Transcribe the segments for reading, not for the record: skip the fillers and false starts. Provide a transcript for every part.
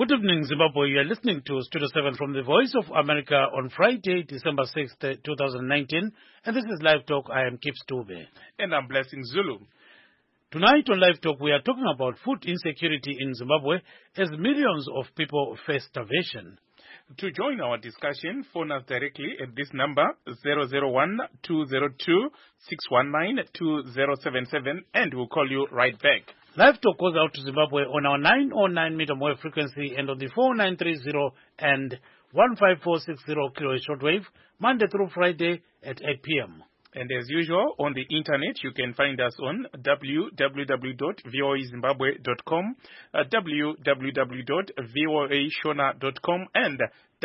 Good evening, Zimbabwe. You are listening to Studio 7 from the Voice of America on Friday, December 6th, 2019. And this is Live Talk. I am Kip Stube. And I'm Blessing Zulu. Tonight on Live Talk, we are talking about food insecurity in Zimbabwe as millions of people face starvation. To join our discussion, phone us directly at this number, 001-202-619-2077, and we'll call you right back. Live Talk goes out to Zimbabwe on our 909 meter wave frequency and on the 4930 and 15460 kHz shortwave, Monday through Friday at 8 p.m. And as usual, on the internet, you can find us on www.voazimbabwe.com, www.voashona.com, and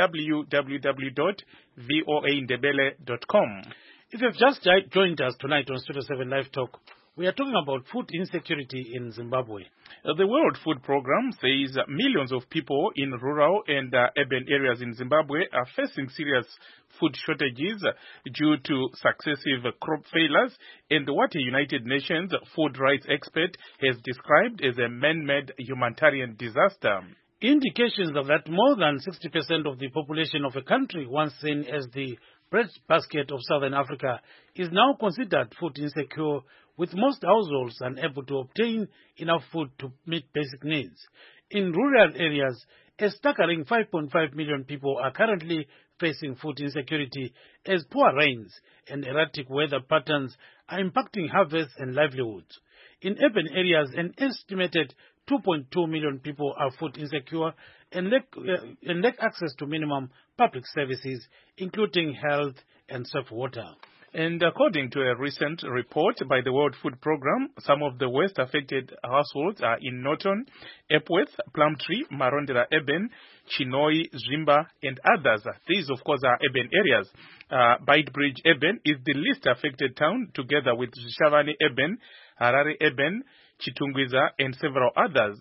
www.voaindebele.com. If you've just joined us tonight on Studio 7 Live Talk, we are talking about food insecurity in Zimbabwe. The World Food Programme says millions of people in rural and urban areas in Zimbabwe are facing serious food shortages due to successive crop failures and what a United Nations food rights expert has described as a man-made humanitarian disaster. Indications of that more than 60% of the population of a country once seen as the breadbasket of Southern Africa is now considered food insecure, with most households unable to obtain enough food to meet basic needs. In rural areas, a staggering 5.5 million people are currently facing food insecurity as poor rains and erratic weather patterns are impacting harvests and livelihoods. In urban areas, an estimated 2.2 million people are food insecure and lack access to minimum public services, including health and safe water. And according to a recent report by the World Food Programme, some of the worst affected households are in Norton, Epworth, Plumtree, Marondera Urban, Chinoi, Zvimba, and others. These, of course, are urban areas. Beitbridge Urban is the least affected town, together with Shavani Urban, Harare Urban, Chitungwiza, and several others.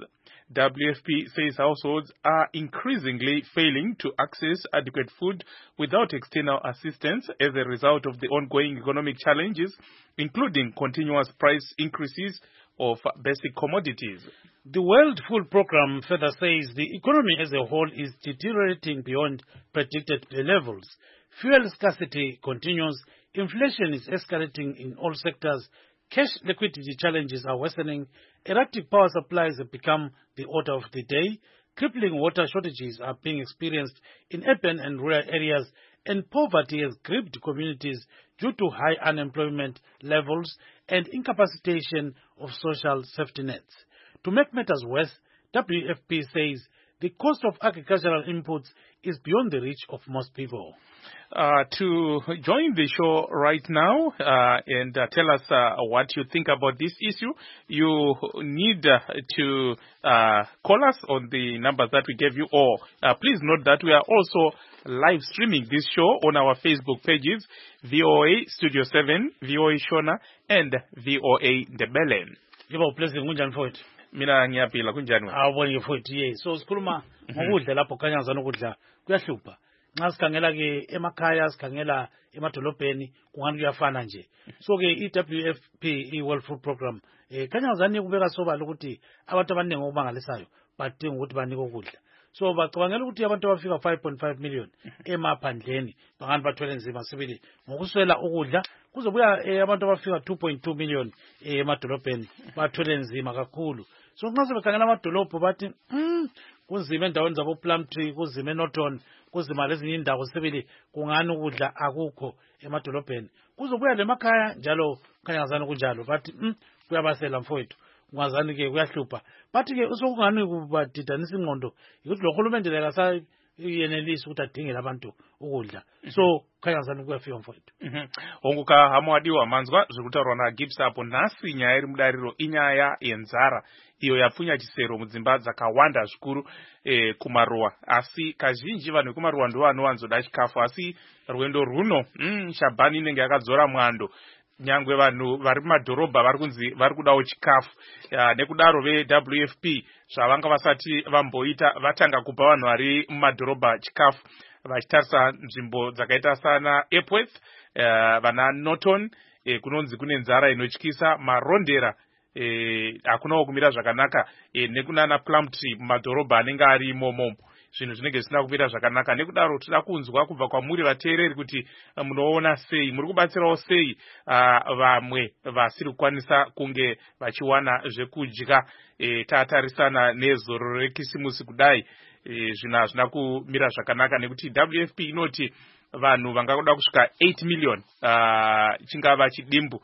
WFP says households are increasingly failing to access adequate food without external assistance as a result of the ongoing economic challenges, including continuous price increases of basic commodities. The World Food Programme further says the economy as a whole is deteriorating beyond predicted levels. Fuel scarcity continues, inflation is escalating in all sectors, cash liquidity challenges are worsening, erratic power supplies have become the order of the day, crippling water shortages are being experienced in urban and rural areas, and poverty has gripped communities due to high unemployment levels and incapacitation of social safety nets. To make matters worse, WFP says the cost of agricultural inputs is beyond the reach of most people. To join the show right now and tell us what you think about this issue, you need to call us on the numbers that we gave you, or please note that we are also live streaming this show on our Facebook pages, VOA Studio 7, VOA Shona, and VOA Ndebele. Mina ngiyaphila kunjani wena? Awubonge futhi yes. So sikhuluma ngokudla lapho khanya ngazana ukudla kuyahlupha. Nxa sikhangela ke emakhaya sikhangela emadolobheni kungani kuyafana nje. So ke iWFP iWorld Food Programme khanya ngazana kubeka sobala ukuthi abantu abaningi obangalisayo badinga ukuthi banike ukudla. So bacabangela ukuthi abantu abafika 5.5 million emaphandleni bangani bathwele nzima sibili ngokuswela ukudla kuzobuya abantu abafika 2.2 million emadolobheni bathwele nzima kakhulu. So nxa sebekhangela amadolobho bathi kunzima endaweni zabo Plumtree, kunzima eNorton, kunzima lezinye indawo sibili kungani ukudla akukho emadolobheni. Kuzobuya lemakhaya njalo khanyazana kunjalo bathi kuyabasela mfowethu. Ngazani ke kuyahlupha. Bathi ke usokungani kubadidanisa ingqondo ukuthi lo hulumende la yenelisa ukuthi adingele abantu ukudla. So khanyazana kuyafika mfowethu. Onguka hamwadiwa manzwa zvekutaurwa naGibbs apo nhasi nyaya iri mudariro inyaya yenzara iyo yapfunya chisero mudzimba dzakawanda zvikuru kumaruwa, asi kazhinji vanhu vekumaruwa ndo vanowanzoda chikafu, asi rwendo runo Shabani inenge yakadzora mwando. Nyangwe vanhu vari mumadhorobha vari kunzi vari kudawo chikafu. Nekudaro veWFP zvavanga vasati vamboita vatanga kupa vanhu vari mumadhorobha chikafu, vachitarisa nzvimbo dzakaita sana Epworth, vana Norton, kunonzi kune nzara inotyisa, Marondera hakunawo kumira zvakanaka nekunana Plumtree mumadhorobha anenge ari imomo zvinhu zvinenge zvisina kumira zvakanaka. Nekudaro toda kunzwa kubva kwamuri vateereri kuti munoona sei, muri kubatsirawo sei vamwe vasiri kukwanisa kunge vachiwana zvekudya. Tatarisana nezororo rekisimusi kudai zvinhu hazvina kumira zvakanaka nekuti WFP inoti vanhu vangakuda kusvika 8 million chingava chidimbu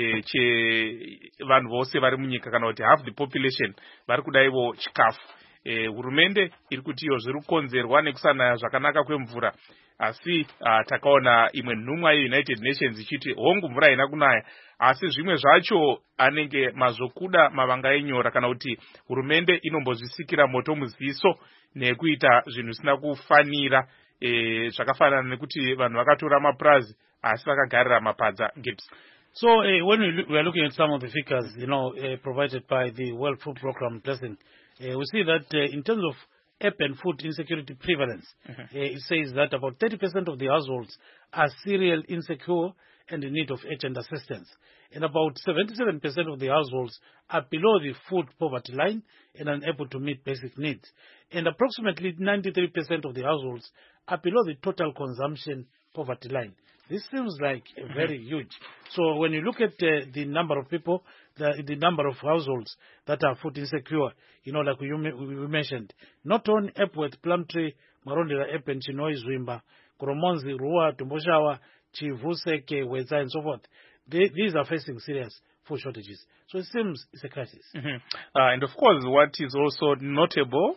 chevanhu vose vari munyika kana kuti half the population vari kudaivo chikafu. Hurumende iri kuti iyo zviri kukonzerwa nekusanaya zvakanaka kwemvura, asi takaona imwe nhumwa yeUnited Nations ichiti hongu mvura haina kunaya, asi zvimwe zvacho anenge mazvokuda mavanga enyora kana kuti hurumende inombozvisikira moto muziso nekuita zvinhu zvisina kufanira, zvakafanana nekuti vanhu vakatora mapurazi asi vakagarira mapadza. Gibbs. So when we are looking at some of the figures, provided by the World Food Program Blessing, we see that in terms of urban food insecurity prevalence, it says that about 30% of the households are cereal insecure and in need of urgent assistance. And about 77% of the households are below the food poverty line and unable to meet basic needs. And approximately 93% of the households are below the total consumption poverty line. This seems like very huge. So when you look at the number of people, the number of households that are food insecure, like we mentioned, not only Epworth, Plumtree, Marondera, Eppen, Chinoi, Zwimba, Koromonzi, Rua, Tumboshawa, Chivuseke, Weza, and so forth, these are facing serious food shortages. So it seems it's a crisis. And of course, what is also notable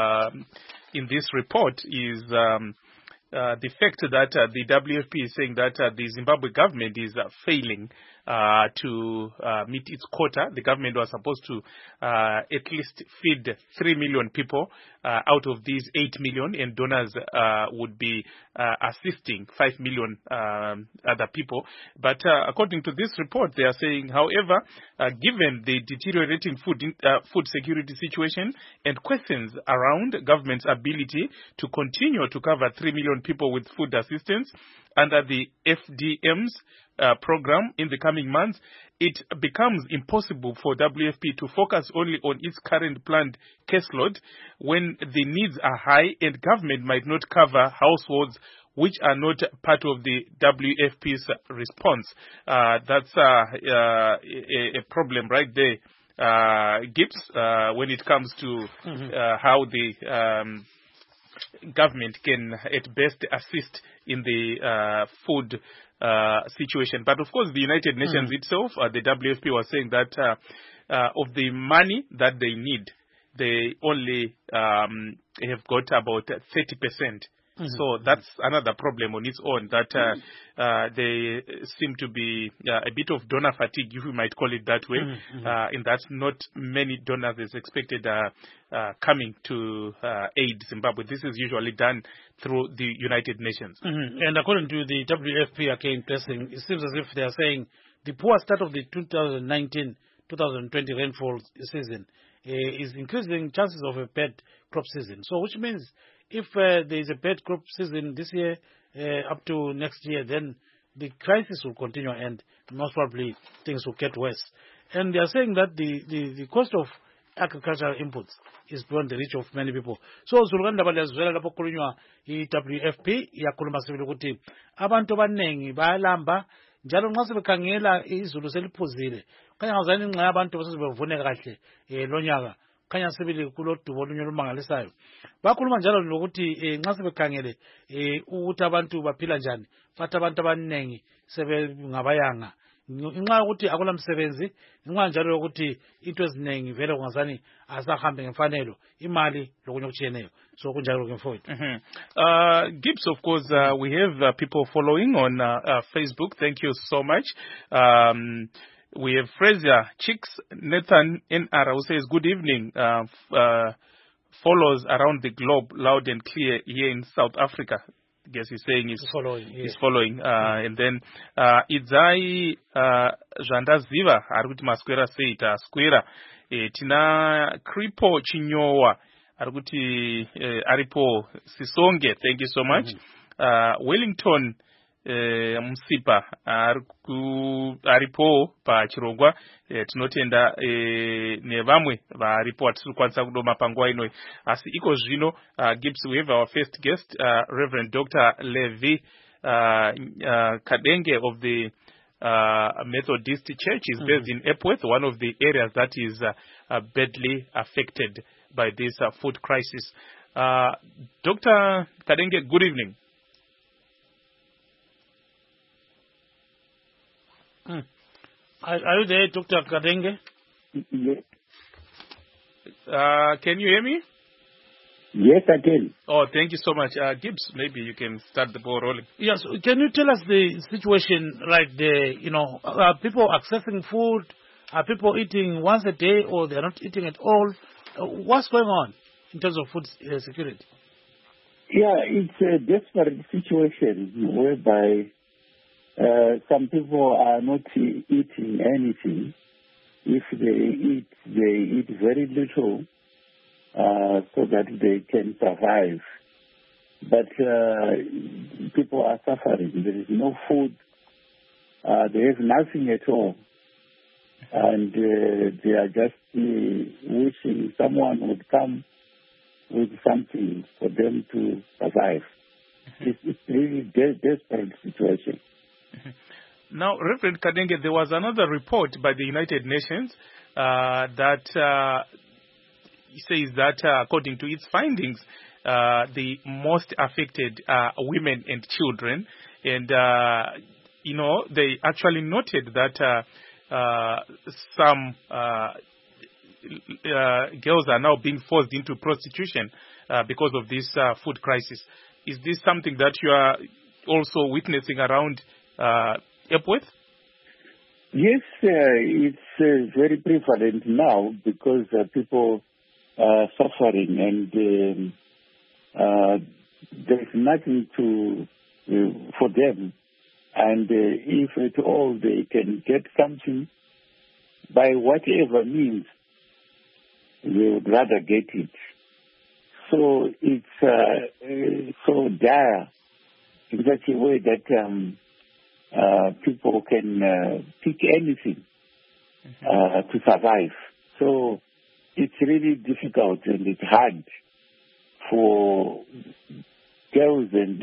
in this report is the fact that the WFP is saying that the Zimbabwe government is failing to meet its quota. The government was supposed to at least feed 3 million people out of these 8 million, and donors would be assisting 5 million other people. But according to this report, they are saying, however, given the deteriorating food security situation and questions around government's ability to continue to cover 3 million people with food assistance under the FDM's program in the coming months, it becomes impossible for WFP to focus only on its current planned caseload when the needs are high and government might not cover households which are not part of the WFP's response. That's a problem right there, Gibbs, when it comes to how the government can at best assist in the food situation. But of course, the United Nations itself, the WFP was saying that of the money that they need, they only have got about 30%. So that's another problem on its own, that they seem to be a bit of donor fatigue, if we might call it that way, in that not many donors is expected coming to aid Zimbabwe. This is usually done through the United Nations. And according to the WFP again Blessing, it seems as if they are saying the poor start of the 2019-2020 rainfall season is increasing chances of a bad crop season. So which means if there is a bad crop season this year up to next year, then the crisis will continue and most probably things will get worse. And they are saying that the cost of agricultural inputs is beyond the reach of many people. So Zuluganda baliyazwela lapho kukhulunywa i-WFP yakhuluma sibili ukuthi abantu abanengi bayalamba njalo nxa sebekhangela izulu seliphuzile khanya ngazani nxa abantu basebevune kahle lonyaka khanya sibili kulodubo olunye olumangalisayo. Bakhuluma njalo lokuthi nxa sebekhangele ukuthi abantu baphila njani bathi abantu abanengi sebengabayanga nxa yokuthi akula msebenzi, nxa njalo yokuthi into eziningi vele kungazani asahambe ngemfanelo imali lokunye okutshiyeneyo. So kunjalo ke mfowethu. Gibbs, of course, we have people following on Facebook. Thank you so much. We have Fraser Chicks, Nathan NR, who says, good evening. Follows around the globe loud and clear here in South Africa. I guess he's saying he's following. And then Idzai Jandaziva, Aruti Masquera Seita, Squera, Tina Kripo Chinyowa, Aruti Aripo Sisonge, thank you so much. Wellington Musipa aripo pachirongwa tinotenda nevamwe varipo atiri kukwanisa kudoma panguva inoi. Asi iko zvino Gibbs, we have our first guest, Reverend Dr. Levi Kadenge of the Methodist Church. Is based in Epworth, one of the areas that is badly affected by this food crisis. Dr. Kadenge, good evening. Are you there, Dr. Kadenge? Yes. Can you hear me? Yes, I can. Oh, thank you so much. Gibbs, maybe you can start the ball rolling. Yes. Can you tell us the situation right there? Are people accessing food? Are people eating once a day or they're not eating at all? What's going on in terms of food security? Yeah, it's a desperate situation whereby some people are not eating anything. If they eat very little so that they can survive. But people are suffering. There is no food. They have nothing at all. And they are just wishing someone would come with something for them to survive. It's really a desperate situation. Now, Reverend Kadenge, there was another report by the United Nations that says that according to its findings, the most affected are women and children. And, they actually noted that some girls are now being forced into prostitution because of this food crisis. Is this something that you are also witnessing around Epworth? Yes, it's very prevalent now because people are suffering and there's nothing for them. And if at all they can get something by whatever means, they would rather get it. So it's so dire in such a way that people can pick anything to survive. So it's really difficult and it's hard for girls and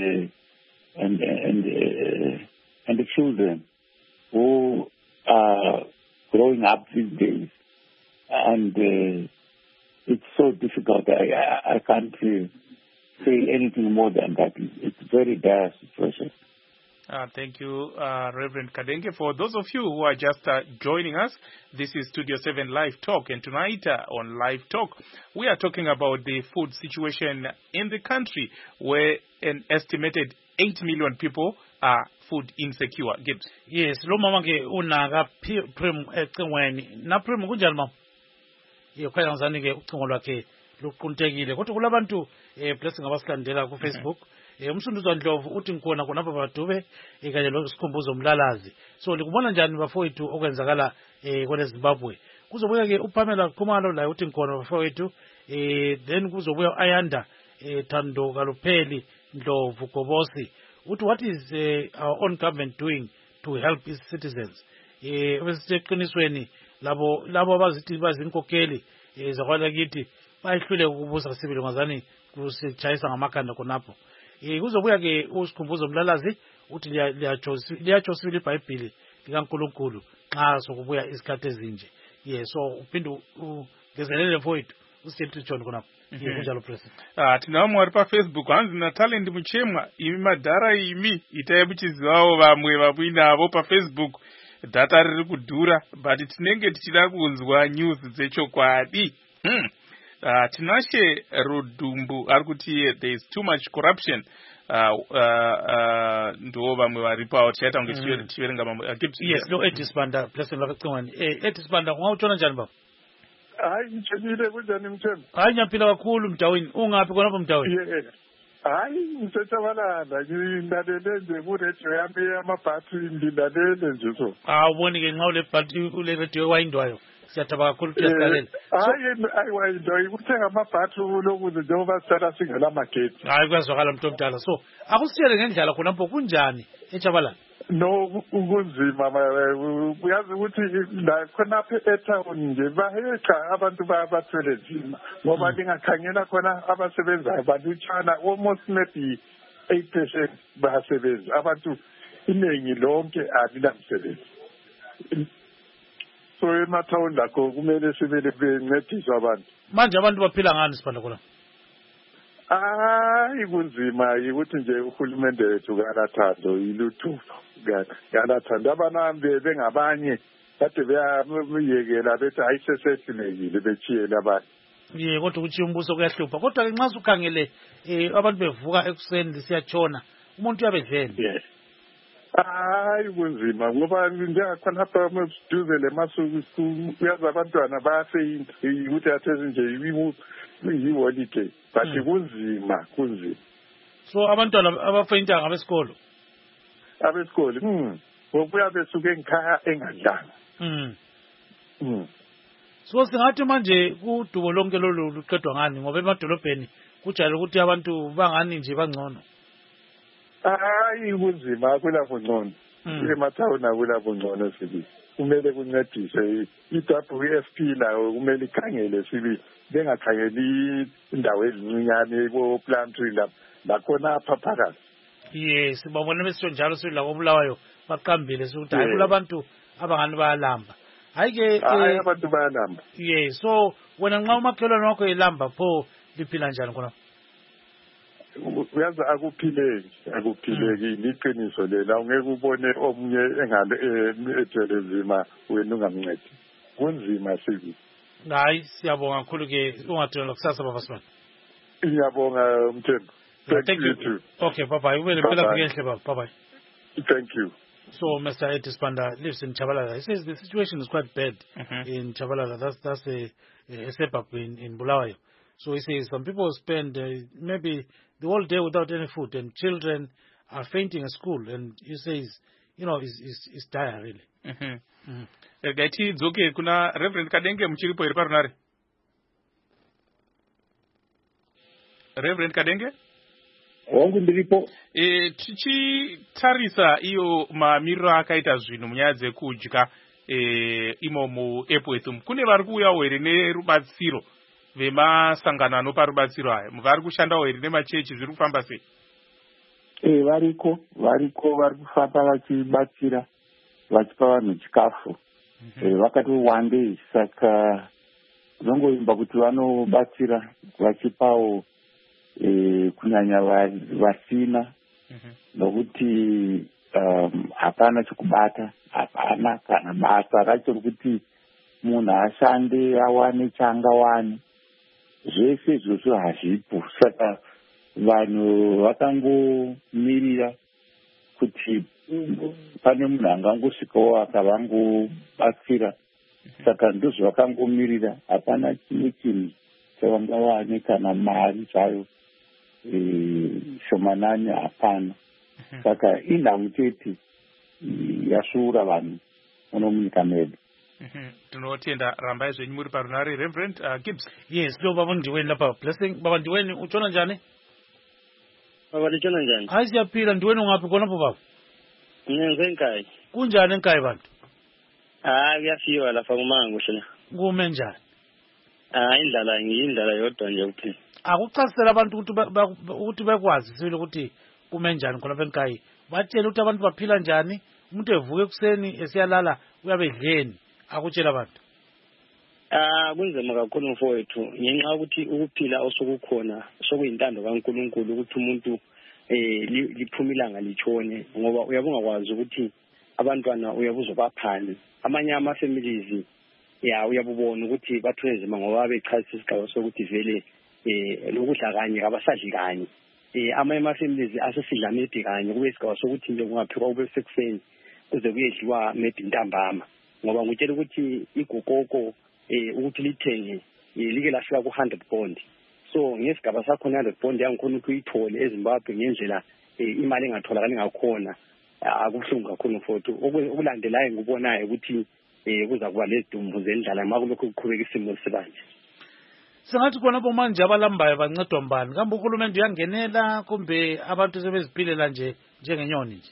the children who are growing up these days, and it's so difficult. I can't say anything more than that. It's a very dire situation. Thank you, Reverend Kadenge. For those of you who are just joining us, this is Studio 7 Live Talk, and tonight on Live Talk, we are talking about the food situation in the country, where an estimated 8 million people are food insecure. Gibbs. Yes, lo mama ke unaka prim ecingweni na prim kunjani mama? Yokhaya ngizani ke ucingo lwakhe luquntekile kodwa kulabantu blessing abasilandela ku Facebook umsunduzo Ndlovu uthi ngikona khonapha badube kanye lo sikhumbuzo umlalazi. So likubona njani bafowethu okwenzakala kwele Zimbabwe? Kuzobuya ke uPamela Khumalo la uthi ngikona bafowethu then kuzobuya Ayanda Thando Kalupheli Ndlovu Gobosi. What is our own government doing to help its citizens? Besiqinisweni labo abazithi bazinkokheli zakwala kithi bayihlule ukubusa sibili ngazani kusitshayisa ngamakhanda khonapho. Kuzobuya ke usikhumbuzo umlalazi uthi liyatsho sibili iBhayibheli likaNkulunkulu nxa sokubuya isikhathi ezinje. So uphinde ungezelele mfowethu usithi John khonapho. Kunjalo president. Tinamwe ari paFacebook hanzi naTalent Muchemwa imi madhara imi itai muchizivawo vamwe vamwinavo paFacebook data riri kudhura but tinenge tichida kunzwa news dzechokwadi. Tinashe Rudumbu ari kuti there is too much corruption. Ndo vamwe varipo tichaita kunge tichiverenga mamwe. Yes, no Etispanda blessing vakacingwani. Etispanda ungauchona njani baba? Hayi ngitshebile kunjani Mthembu? Hayi nyaphila kakhulu Mdawini. Ungaphi khonapho Mdawini? Hayi ngisechabalala ngilalele nje ku radio yami yamabhasi ngilalele nje so. Uboni ke nxa ule radio wayindwayo Siyathaba kakhulu kuyasilalela. Hayi ukuthenga amabhathu lokuze njengoba sithatha singela magetsi. Hayi kuyazwakala umuntu omdala. So akusitshele ngendlela khonapho kunjani eChabalala? No kunzima uyazi ukuthi la khonapha etown nje baheqa abantu bathwele nzima ngoba lingakhangela khona abasebenzayo balutshana almost maybe 8% basebenzi abantu iningi lonke alilamsebenzi. So emathawuni lakho kumele sibele bencediswa abantu. Manje abantu baphila ngani sibanda khona? Kunzima ukuthi nje uhulumende wethu kalathando iluthufu kalathando abantu bengabanye kade beyayekela bethi ayisesehlulekile bechiyela abantu. Kodwa ukuthi umbuso kuyahlupha kodwa ke nxa ukhangele abantu bevuka ekuseni siyatshona umuntu uyabedleni. Kunzima ngoba njengakhona apha msiduze lemasuku uyazi abantwana bayafeyinta ukuthi athezi nje yi-holiday but kunzima. So abantwana abafeyinta ngabesikolo ngokuya besuke ngikhaya engadlanga. So singathi manje kudubo lonke lolu luqedwa ngani ngoba emadolobheni kujayele ukuthi abantu bangani nje bangcono. Kunzima akulapho ngcono. Emathawuni akulapho ngcono sibili. Kumele kuncedise i-WFP layo kumele ikhangele sibili. Bengakhangeli indawo ezincinyane Plumtree lakhona apha phakathi. Yes, sibabona besho njalo sibili labo Bulawayo baqambile sokuthi hayi kulabantu abangani bayalamba. Hayi abantu bayalamba. Yes, so wena nxa umakhelwane wakho elamba pho liphila njani khona? Uyazi akuphileki liqiniso lela ungeke ubone omunye engale ethelezima wena ungamncedi. Kunzima sibili. Hayi siyabonga kakhulu ke ungathula kusasa bafasibani. Ngiyabonga Mthembu. Thank you too. Okay, bye-bye. Bye-bye. Thank you. So Mr. Etis Panda lives in Chabalala. He says the situation is quite bad in Chabalala. That's a suburb in Bulawayo. So he says some people spend maybe the whole day without any food, and children are fainting at school. And he says, it's dire really. Gati dzoke kuna Reverend Kadenge muchiripo iri parunare. Reverend Kadenge? Wangu ndiripo. Tichitarisa iyo mamiriro akaita zvinhu munyaya dzekudya imomo Epworth. Kune vari kuuyawo here nerubatsiro vemasangano anopa rubatsiro aya. Vari kushandawo here nemachechi zviri kufamba sei? Variko vari kufamba vachibatsira vachipa vanhu chikafu. Vakati wandei saka vangoimba kuti vanobatsira vachipawo kunyanya vasina nokuti hapana chekubata, hapana kana basa racho rokuti munhu ashande awane chaangawani. Zvese izvozvo hazvipo. Saka vanhu vakangomirira kuti pane munhu angangosvikawo akavangobatsira. Saka ndozvavakangomirira, hapana chimwe chinhu chavangawane kana mari zvayo shomanani hapana. Saka inhamo chete yasvuura vanhu muno munyika medu. Tinotenda rambai zvenyu muri parunare. Reverend Gibbs. Yes, lo baba ndiweni lapha blessing. Baba ndiweni utshona njani? Baba ndichona njani? Hayi siyaphila. Ndiweni ungaphi khonapho baba? Ngenkayi. Kunjani enkayi bantu? Kuyafiwa lapha kumango shela. Kume njani? Indlala yodwa nje kuphela. Akuchasisela abantu ukuthi bekwazi sibili ukuthi kume njani khonapha enkayi. Batshela ukuthi abantu baphila njani. Umuntu evuka ekuseni esiyalala uyabedleni. Akutshela abantu. Kunzima kakhulu mfowethu ngenxa ukuthi ukuphila osukukhona sokuyintando kaNkulunkulu ukuthi umuntu liphuma ilanga litshone ngoba uyabunga kwazi ukuthi abantwana uyabuzobaphani. Amanye ama-families uyabubona ukuthi bathwezima ngoba bechasisa isigaba sokuthi vele lokudla kanye abasadli kanye. Amanye ama-families asesidla maybe kanye kube isigaba sokuthi nje kungaphikwa kube sekuseni kuze kuyedliwa maybe ntambama ngoba ngitshela ukuthi igokoko ukuthi lithenge like lafika ku-100 bond. So ngesigaba sakho 100 bond yangikhona ukuthi uyithole eZimbabwe ngendlela imali engatholakala ngakhona akubuhlungu kakhulu mfowethu. Okulandelayo ngikubonayo ukuthi kuza kuba lezidumbu zendlala makulokhu kuqhubeka isimo sibanje. Sengathi khonapho manje abalambayo bancedwa mbani? Kambe uhulumende uyangenela kumbe abantu sebeziphilela nje njengenyoni nje?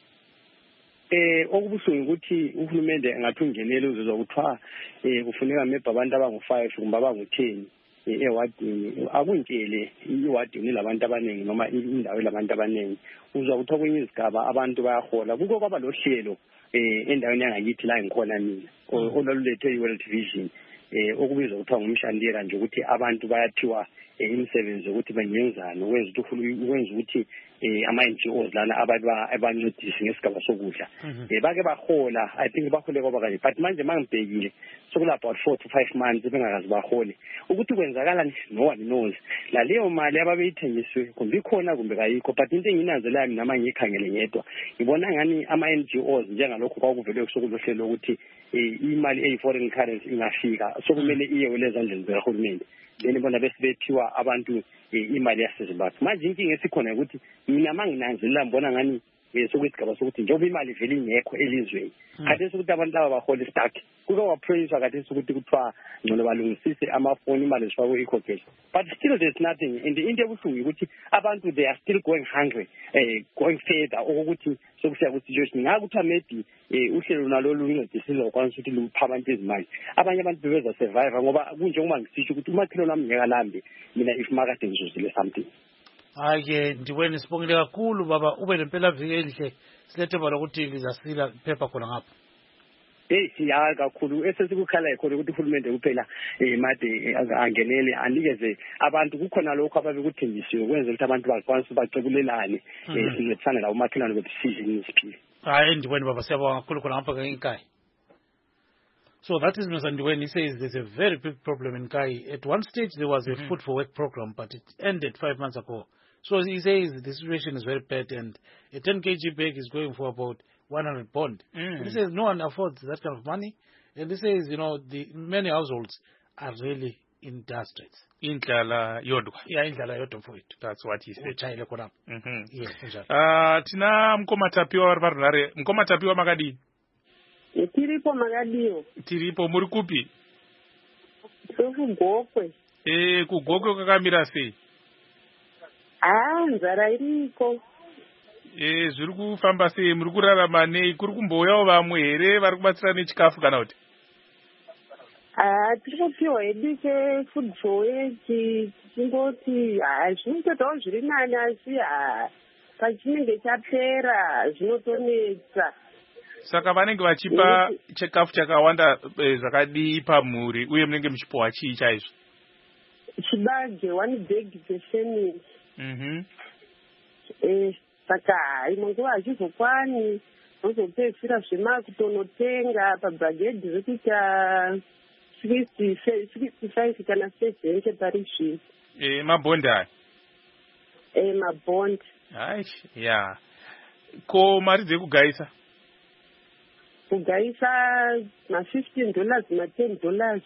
Okubuhlungu ukuthi uhulumende angathi ungenele uzozwa kuthiwa kufuneka maybe abantu abangu-5 kumbe abangu-10 ewadini. Akuntshele iwadini labantu abaningi noma indawo labantu abaningi. Uzwa kuthiwa kwenye izigaba abantu bayahola. Kuko kwaba lohlelo endaweni yangakithi la ngikhona mina olwalulethe i-World Vision okubizwa kuthiwa ngumshandira nje ukuthi abantu bayathiwa imisebenzi ukuthi bengenzani ukwenza ukuthi ama-NGOs lana abancedisi ngesigaba sokudla bake bahola. I think bahole kwaba kanje, but manje mangibhekile sokula about 4 to 5 months bengakazi bahole. Ukuthi kwenzakalani no one knows. La leyo mali ababeyithengiswe kumbe ikhona kumbe kayikho, but into enginanzelayo mina manje ngikhangele ngedwa ngibona ngani ama-NGOs njengalokho kwakuvele sokulohlelo ukuthi imali eyi-foreign currency ingafika sokumele iye kulezandleni zikahulumende. Then bona bese bephiwa abantu imali yaseZimbabwe. Manje inkinga esikhona ukuthi mina manginanzelela ngibona ngani sokuyisigaba sokuthi njengoba imali vele ingekho elizweni khathesi ukuthi abantu laba bahole stuck kuke waprayiswa khathesi ukuthi kuthiwa ngcono balungisise amafoni imali zifakwe i-cockage, but still there's nothing. And into ebuhlungu ukuthi abantu they are still going hungry, going further okuthi sokusiya ku-situation ngakuthiwa maybe uhlelo nalolu luncedisile ukwanisa ukuthi lupha abantu izimali abanye abantu bebeza survive ngoba kunjengoba ngisisho ukuthi umakhelwane wami ngeke alambe mina if makade ngizuzile something. Hayi ndiweni sibongile kakhulu baba, ube nempelaviki enhle, silethe bala ukuthi lizasila phepha khona ngapha. Siya kakhulu esesikukhalayo khona ukuthi uhulumende kuphela made angenele anikeze abantu kukhona lokho ababekuthembisiwe kwenza ukuthi abantu bakwanise bacebulelane sincedisane la umakhelwane be-decision isiphile. Hayi ndiweni baba, siyabonga kakhulu khona ngapha ngeNkayi. So that is Mr. Ndiweni. He says there's a very big problem in Kai. At one stage there was a food for work program, but it ended 5 months ago. So he says the situation is very bad, and a 10 kg bag is going for about 100 bond. He says no one affords that kind of money, and he says many households are really in dire straits. Indlala yodwa. Yeah, indlala yodwa for it. That's what he said. Uchayile khona. Yes, njalo. Tina mkomatapiwa warunare. Mkomatapiwa makadi. Tiripo Magadio. Tiripo muri kupi? Kugokwe. Kugokwe kakamira sei? Nzara iriko. Zviri kufamba sei? Muri kurarama nei? Kuri kumboyawo vamwe here vari kubatsira nechikafu kana kuti? Tiri kupiwa hedu food for work tichingoti zvinotoitawo zviri nani asi pachinenge chapera zvinotonetsa. Saka vanenge vachipa chikafu chakawanda zvakadii pamhuri uye munenge muchipiwa chii chaizvo? Chibage 1 bag pefamily. Saka imwe nguva hazvizokwani uzopedzisira zvemakutonotenga pabhagedhi rekuita 65 kana 70 pari zvino. Mabhondi aya? Mabhondi. Hai, ya. Ko mari dzekugayisa? Kugayisa $15 $10.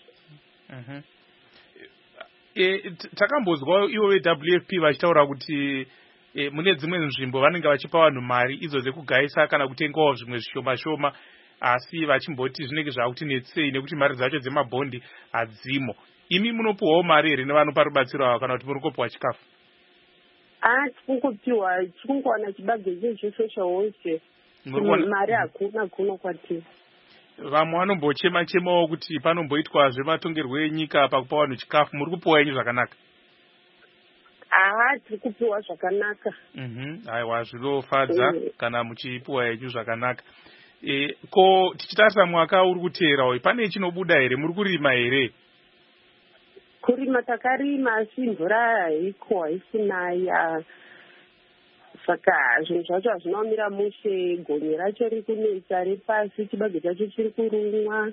Takambozwa ivo veWFP vachitaura kuti mune dzimwe nzvimbo vanenge vachipa vanhu mari idzo dzekugayisa kana kutengawo zvimwe zvishoma shoma, asi vachimboti zvinenge zvakutinetsei nekuti mari dzacho dzemabhondi hadzimo. Imi munopiwawo mari here nevanopa rubatsiro ava kana kuti muri kupiwa chikafu? Tikungopiwa, tikungowana chibage chesocial welfare. Mari hakuna kwatiri. Vamwe vanombochema-chemawo kuti panomboitwazve matongerwo enyika pakupa vanhu chikafu. Muri kupiwa yenyu zvakanaka? Tiri kupiwa zvakanaka. Aiwa, zvinofadza kana muchipiwa yenyu zvakanaka. Ko tichitarisa mwaka uri kuteera uyu, pane chinobuda here? Muri kurima here? Kurima takarima asi mvura haiko, haisinaya. Saka zvinhu zvacho hazvinomira mushe, gonye racho riri kunetsa repasi, chibage chacho chiri kurumwa.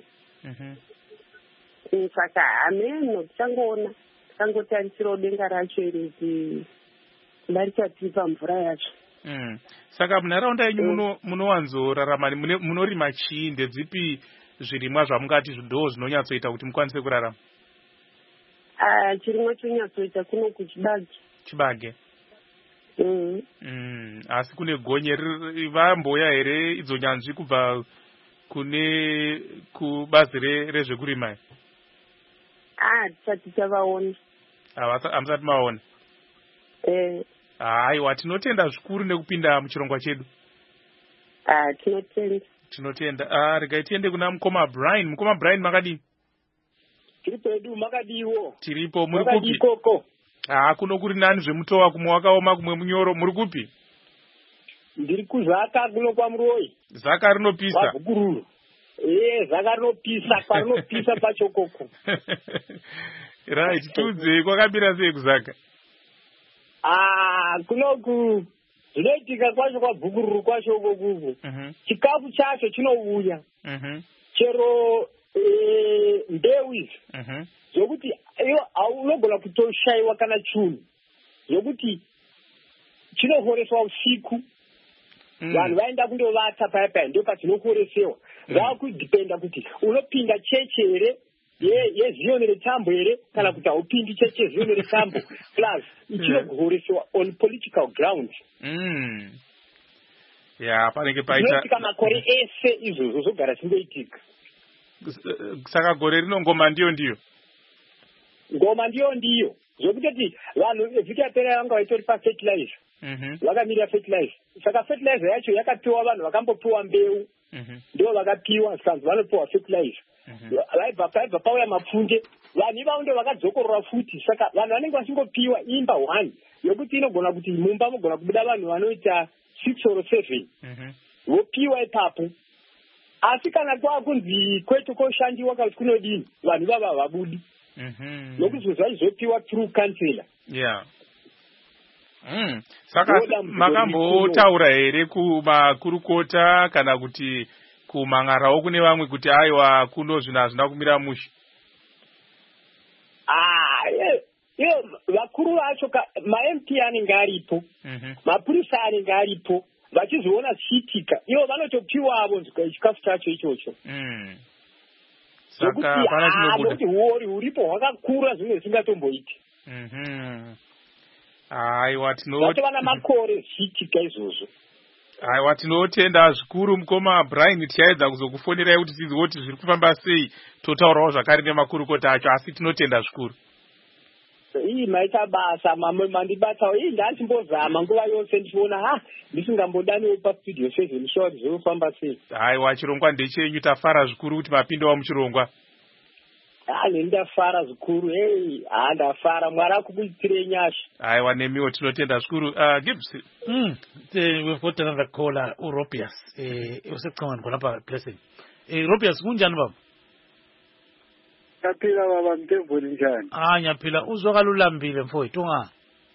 Saka hameno tichangoona, tikangotarisirawo denga racho iri kuti richatipa mvura yacho. Saka munharaunda yenyu munowanzorarama, munorima chii? Ndedzipi zvirimwa zvamungati ndo zvinonyatsoita kuti mukwanise kurarama? Chirimwa chonyatsoita kuno kuchibage. Chibage? Asi kune gonye vamboya here idzo nyanzvi kubva kune kubazi rezvekurima? Tisati tavaona. Hamusati maona? Haiwa, tinotenda zvikuru nekupinda muchirongwa chedu. Tinotenda. Regai tiende kuna mukoma Brian. Mukoma Brian, makadii? Tiripo edu, makadiwo. Tiripo, muri kupi? Kuno kuri nani zvemutova, kumwe wakaoma, kumwe munyoro, muri kupi? Ndiri kuZaka kuno kwaMuroi. Zaka rinopisa? Wabhukururu. Zaka rinopisa, kwarinopisa pachokoko. Right, tiudze kwakabira sei kuZaka? Kunoku zvinoitika kwacho kwabhukururu kwacho ukokuko. Chikafu chacho chinouya. Chero mbeu idzi. Zvokuti iwo unogona kutoshayiwa kana chunhu. Zvokuti chinohoreswa usiku. Vanhu vaenda kundovata paya ndo patinohoresewa. Zvakudhipenda kuti unopinda cheche here yezioni retambo here kana kuti haupindi cheche yezioni retambo plus ichinohoresewa on political grounds. Panenge paita zvinoitika makore ese izvozvo zvogara zvingoitika. Saka gore rino ngoma ndiyo ngoma ndiyo zvokutoti vanhu vhiki yapera vanga vaitori pafertilizer. Vakamirira fertilizer. Saka fertilizer yacho yakapiwa vanhu vakambopiwa mbeu. Ndo vakapiwa sikanzi vanopiwa fertilizer. Vaibva pauya mapfunde. Vanhu ivavo ndo vakadzokorora futi. Saka vanhu vanenge vachingopiwa imba 1 yokuti inogona kuti mumba mogona kubuda vanhu vanoita 6 or 7. Vopiwa ipapo. Asi kana kwakunzi kwetu koshandiwa kuti kunodini, vanhu ivavo havabudi. Nokuti zvaizopiwa through councillor. Saka makambotaura here kumakurukota kana kuti kumang'arawo kune vamwe kuti aiwa kuno zvinhu hazvina kumira mushe? Vakuru vacho ma-MP anenge aripo, mapurisa anenge aripo, vachizoona zvichiitika ivo vanotopiwavo chikafu chacho ichocho. Saka pana chinobuda kuti huori huripo hwakakura zvimwe zvisingatomboiti. Aiwa, vatovana makore zvichiitika izvozvo. Aiwa, tinotenda zvikuru mukoma Brian. Tichaedza kuzokufonerai kuti tizive kuti zviri kufamba sei, totaurawo zvakare nemakurukota acho, asi tinotenda zvikuru. Maita basa mandibatawo ndachimbozama nguva yose ndichiona ndisingambodaniwo pastudio 7 ndishawa kuti zvinofamba sei. Aiwa, chirongwa ndechenyu, tafara zvikuru kuti mapindawo muchirongwa. Ndafara zvikuru, ndafara, Mwari akubuditirei nyasha. Aiwa, nemiwo tinotenda zvikuru. Gibbs, we've got another caller, Ropius. Usecingweni khonapha Blessing. Ropius, kunjani baba? Ngiyaphila baba, Mthemvuni njani? Ngiyaphila. Uzwakala ulambile mfowethu unga?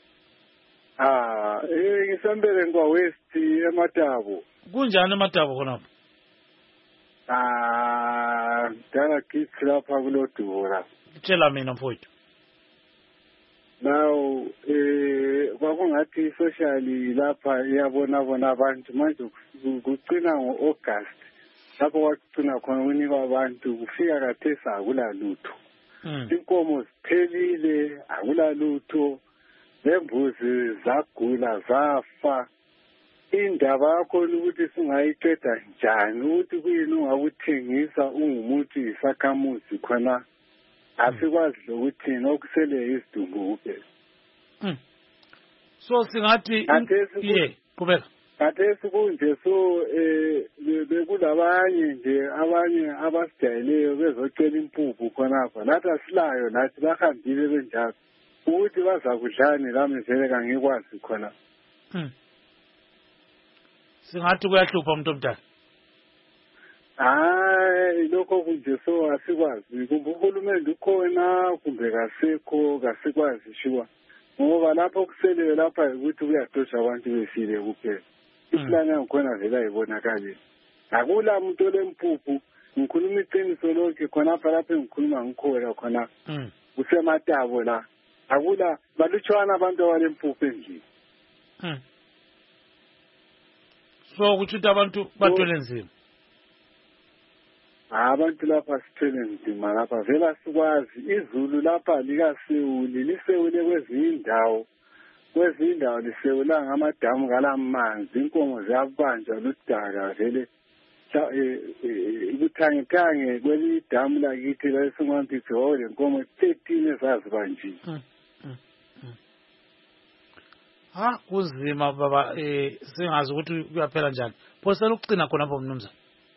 Ngisambele ngwa West eMatabo. Kunjani eMatabo khonapha? Dala kids lapha kulodura. Tshela mina mfowethu. Now kwakungathi socially lapha iyabona abantu manje kucina ngo-August lapho kwagcina khona kunikwa abantu kufika kathesi akula lutho. Inkomo ziphelile akula lutho, lembuzi zagula zafa. Indaba yakho ukuthi singayiqeda njani, ukuthi kuyini ungakuthengisa ungumuntu isakhamuzi khona asikwazi ukuthi nokusele isidumbu kuphela. So singathi kubeka kathesi kunje bekulabanye nje abanye abasidayeleyo bezocela impuphu khonapha, nathi asilayo nathi bahambile benjalo ukuthi baza kudlani lami vele kangikwazi khona. Singathi kuyahlupha umuntu omdala. Lokho kunje asikwazi, kumbe uhulumende ukhona kumbe kasikwazi shiwa, ngoba lapho kuseleyo lapha ukuthi kuyadosha abantu befile kuphela. Iplani yangikhona vele ayibonakali. Akula muntu olempuphu, ngikhuluma iqiniso lonke khonapha lapho engikhuluma ngikhona khona kuseMatabo la. Akula balutshwana abantu abalempuphu endlini. So kuthi abantu bathwele nzima. Abantu lapha sithwele nzima lapha vele asikwazi. Izulu lapha likasewuli, lisewule kwezinye indawo lisewula ngamadamu kalamanzi, inkomo ziyabanjwa ludaka vele kuthange kwelidamu lakithi laseSingwampithi wawule nkomo 13 ezazibanjile. Kuzima baba singazi ukuthi kuyaphela njani. Phosela ukucina khona lapho mnumzana.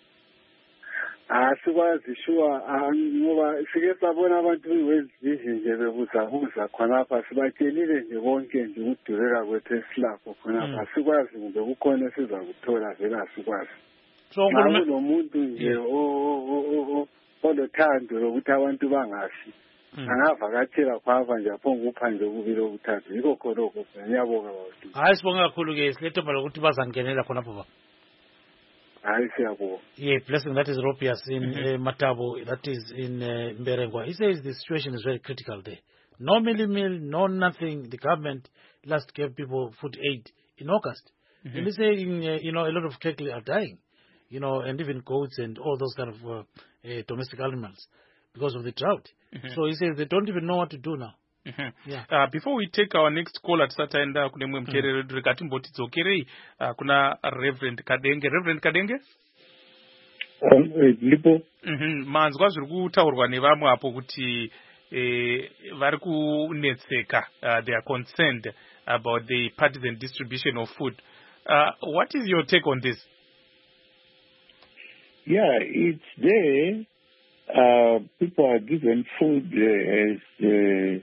Sikwazi shuwa ngoba sike sabona abantu bewezivision nje bebuza khonapha sibatshelile nje konke nje ukudureka kwethu esilapho khonapha sikwazi kumbe kukhona siza kuthola vela sikwazi. So lo muntu nje olothando lokuthi abantu bangafi angavakatshela khwapha nje apho ngupha nje ukubili okuthathu yikho khonokho ngiyabonga bawuthi. Hayi sibonga kakhulu ke silethemba lokuthi bazangenela khonapho baba. Yeah, blessing. That is Ropias in Matabo. That is in Mberengwa. He says the situation is very critical there. No meal, no nothing. The government last gave people food aid in August. And he's saying, a lot of cattle are dying, and even goats and all those kind of domestic animals because of the drought. So he says they don't even know what to do now. Yeah. Before we take our next call at Sataenda kune mwe mkerere rekati mboti dzokere kuna Reverend Kadenge. Lipo. Manzwa zviri kutaurwa nevamwe apo kuti vari kunetseka, they are concerned about the partisan distribution of food. What is your take on this? Yeah, it's there. People are given food as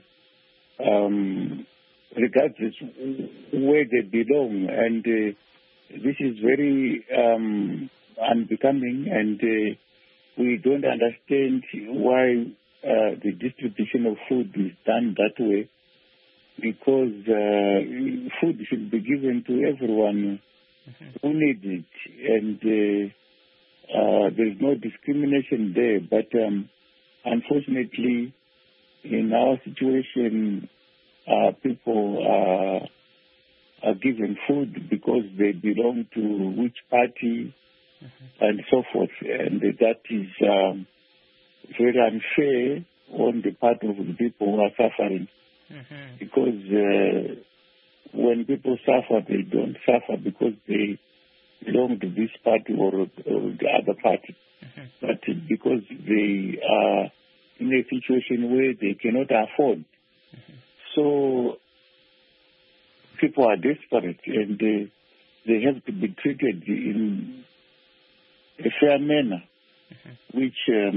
regardless where they belong, and this is very unbecoming, and we don't understand why the distribution of food is done that way, because food should be given to everyone who needs it, and there's no discrimination there, but unfortunately in our situation people are given food because they belong to which party and so forth, and that is very unfair on the part of the people who are suffering, because when people suffer, they don't suffer because they belong to this party or the other party, but because they are in a situation where they cannot afford. So people are desperate, and they have to be treated in a fair manner, which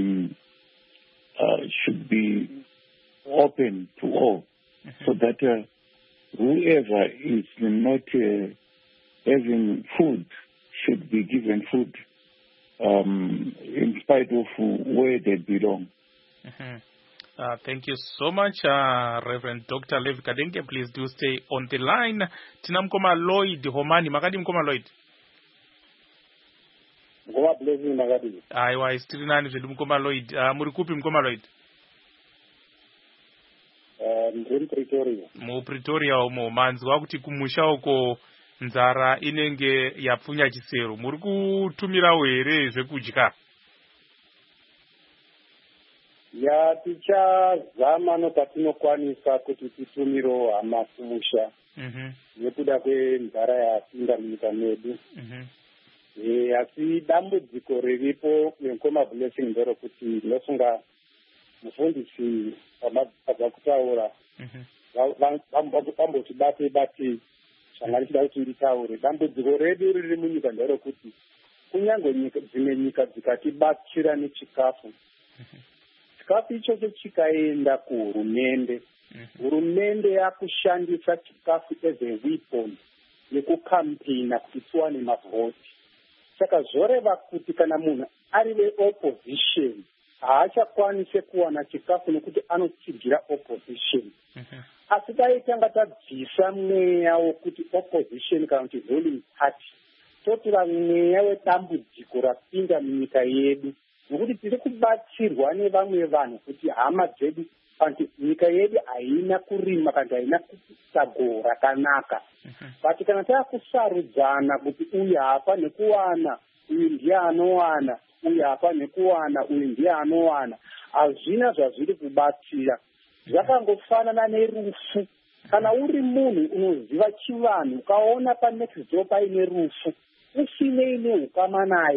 should be open to all, so that whoever is not having food should be given food in spite of where they belong. Thank you so much, Reverend Dr. Levi Kadenge. Please do stay on the line. Tina mkoma Lloyd Homani. Makadi mkoma Lloyd. Mkoma Blessing Makadi. Aiwa, istiri nani zedu mkoma Lloyd. Murikupi mkoma Lloyd? Mkoma Pretoria. Mu Pretoria omo. Manzi wakuti kumusha uko nzara inenge yapfunya chisero. Muriku were zvekudya. Ya tichazama nopatinokwanisa kuti titumiro hama kumusha nekuda kwenzara yapinda munyika medu. Asi dambudziko riripo Mkoma Blessing nderokuti ndinofunga mufundisi pabva kutaura vamboti bate zvanga ndichida kuti nditaure. Dambudziko redu riri munyika nderokuti kunyange dzimwe nyika dzikatibatsira nechikafu, chikafu ichocho chikaenda kuhurumende, hurumende yakushandisa chikafu as a weapon yekukampena kuti tiwane mavhoti. Saka zvoreva kuti kana munhu ari weopposition haachakwanise kuwana chikafu nekuti anotsigira opposition. Asi dai tanga tabvisa mweya wokuti opposition kana kuti ruling party, totora mweya wedambudziko rapinda munyika yedu, nokuti tiri kubatsirwa nevamwe vanhu kuti hama dzedu kuti nyika yedu haina kurima kana haina kusago rakanaka. But kana taakusarudzana kuti uyu hafaniri kuwana, uyu ndiye anowana, uyu hafaniri kuwana, uyu ndiye anowana, hazvina zvazviri kubatsira. Zvakangofanana nerufu. Kana uri munhu unoziva chivanhu ukaona panext door paine rufu, usineine ukama naye,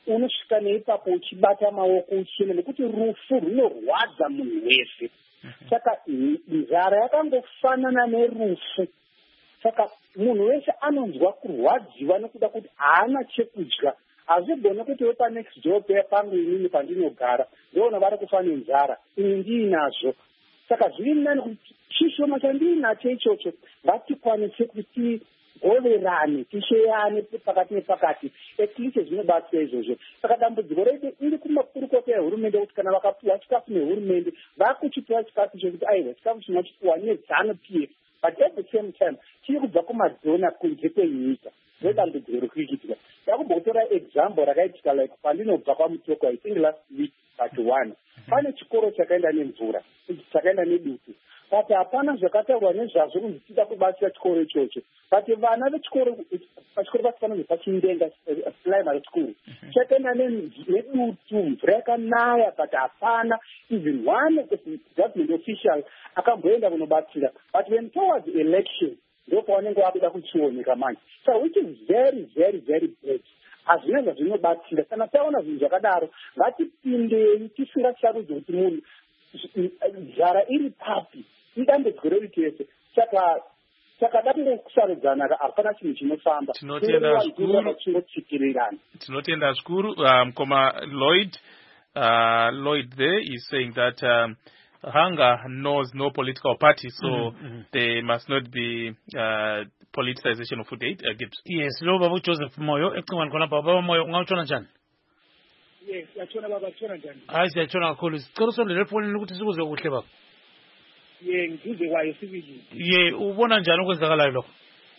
unosvika neipapo uchibata maoko uchina nekuti rufu runorwadza munhu wese. Saka nzara yakangofanana nerufu. Saka munhu wese anonzwa kurwadziwa nekuda kuti haana chekudya. Hazvigone kuti wepa next door pangu inini pandinogara ndoona vari kufa nenzara, ini ndiinazvo. Saka zviri nani kuti chishoma chandinacho ichocho ngatikwanise kuti tigoverane, tisheyane pakati nepakati, at least zvinobatsira izvozvo. Saka dambudziko redu iri kumakurukota ehurumende kuti kana vakapiwa chikafu nehurumende vakuchipiwa chikafu chokuti aiwa chikafu chinochipiwa neZANU-PF, but at the same time chiri kubva kumadhona kunze kwenyika. Ndodambudziko rikuitika. Ndakumbotora example rakaitika like pandinobva kwaMutoko, I think last week part 1. Pane chikoro chakaenda nemvura, chakaenda nedutu. But hapana zvakataurwa nezvazvo kuti tichida kubatsira chikoro ichocho. But vana vechikoro pachikoro pachifanira pachindenga primary school chakaenda nedutu, mvura yakanaya, but hapana even one of the government officials akamboenda kunobatsira. But when towards election ndopavanenge vakuda kuchioneka manje. So which is very very very bad. Hazvinenge zvinobatsira. Kana taona zvinhu zvakadaro ngatipindei tisingacharudzi kuti munhu nzara iri papi idambudziko redu yese. Saka dakungokusarudzana hapana chinhu chinofamba. Tinotenda zvikuru. Mukoma Lloyd there is saying that hunger knows no political party, so there must not be politicization of food aid. Yes, lo baba Joseph Moyo ecingwane khona baba Moyo ungawutshona njani? Yes, yatshona baba, tshona njani? Hayi siyatshona kakhulu. Sicela usondele efonini ukuthi sikuze kuhle baba. Ngize kwayo sibili. Ubona njani okwenzakalayo lokho?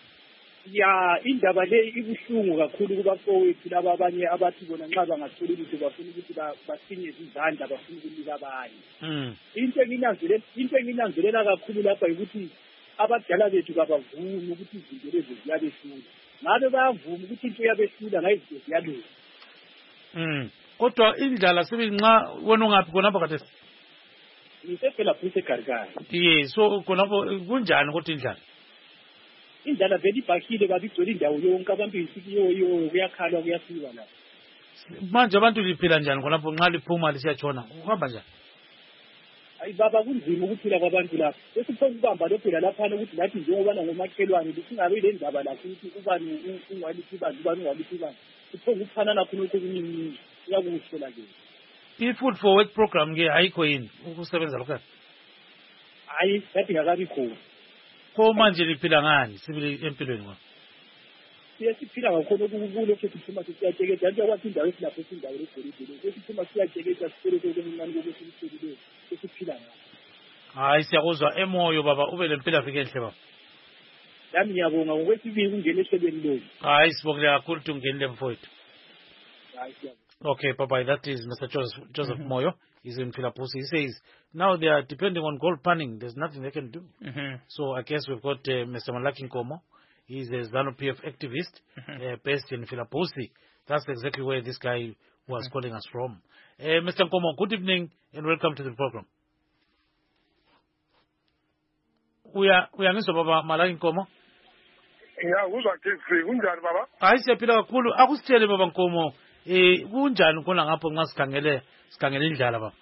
Indaba le ibuhlungu kakhulu kubafowethu laba abanye abathi bona nxa bangatholi ukuthi bafuna ukuthi basinye izandla bafuna ukunika abanye. Into enginanzelela kakhulu lapha ukuthi abadala bethu kabavumi ukuthi izinto lezi ziyabehlula. Ngabe bayavuma ukuthi into yabehlula ngayo izinto ziyalunga. Kodwa indlala sibili nxa wena ungaphi khonapha kade? Ngisephela phuse eGarikari. So khonapho kunjani kodwa indlala? Indlala vele ibhakile babigcwele indawo yonke, abantu isikiyo kuyakhalwa kuyasiwa la. Manje abantu liphila njani khonapho nxa liphuma lisiyatshona? Kuhamba njani? Hayi baba, kunzima ukuphila kwabantu lapha. Besiphoqa ukubamba lo phela lapha ukuthi nathi njengobana ngomakhelwane singabe le ndaba lakho ukuthi ubani ungwalithi ibandla, ubani ungwalithi ibandla. Siphoqa ukuphanana khona okuningi uyakuhlola ke. I-Food for Work program ke ayikho yini ukusebenza lokho? Hayi, sathi ngakabi khona. Pho manje liphila ngani sibili empilweni kwakho? Siyaphila ngakhona okubulo futhi sithuma siyatsheketsha nje kwathi indawo esilapho indawo legolide. Sithuma siyatsheketsha sicela kokuncane kokuthi sithulile siphila ngayo. Hayi siyakuzwa emoyo baba, ube lempilo afike enhle baba. Nami ngiyabonga ngokwesibili ungene ehlelweni lolu. Hayi sibonge kakhulu ukuthi ungenile mfowethu. Hayi siyabonga. Okay, bye-bye. That is Mr. Joseph Moyo. He's in Philapusi. He says, now they are depending on gold panning. There's nothing they can do. So I guess we've got Mr. Malaki Nkomo. He's a ZANU-PF activist based in Philapusi. That's exactly where this guy was calling us from. Mr. Nkomo, good evening and welcome to the program. We are Mr. Baba Malaki Nkomo. Uzwa Kingsley, kunjani baba? Hayi siyaphila kakhulu. Akusitshele baba Nkomo. Kunjani khona ngapho nxa sikhangele indlala baba?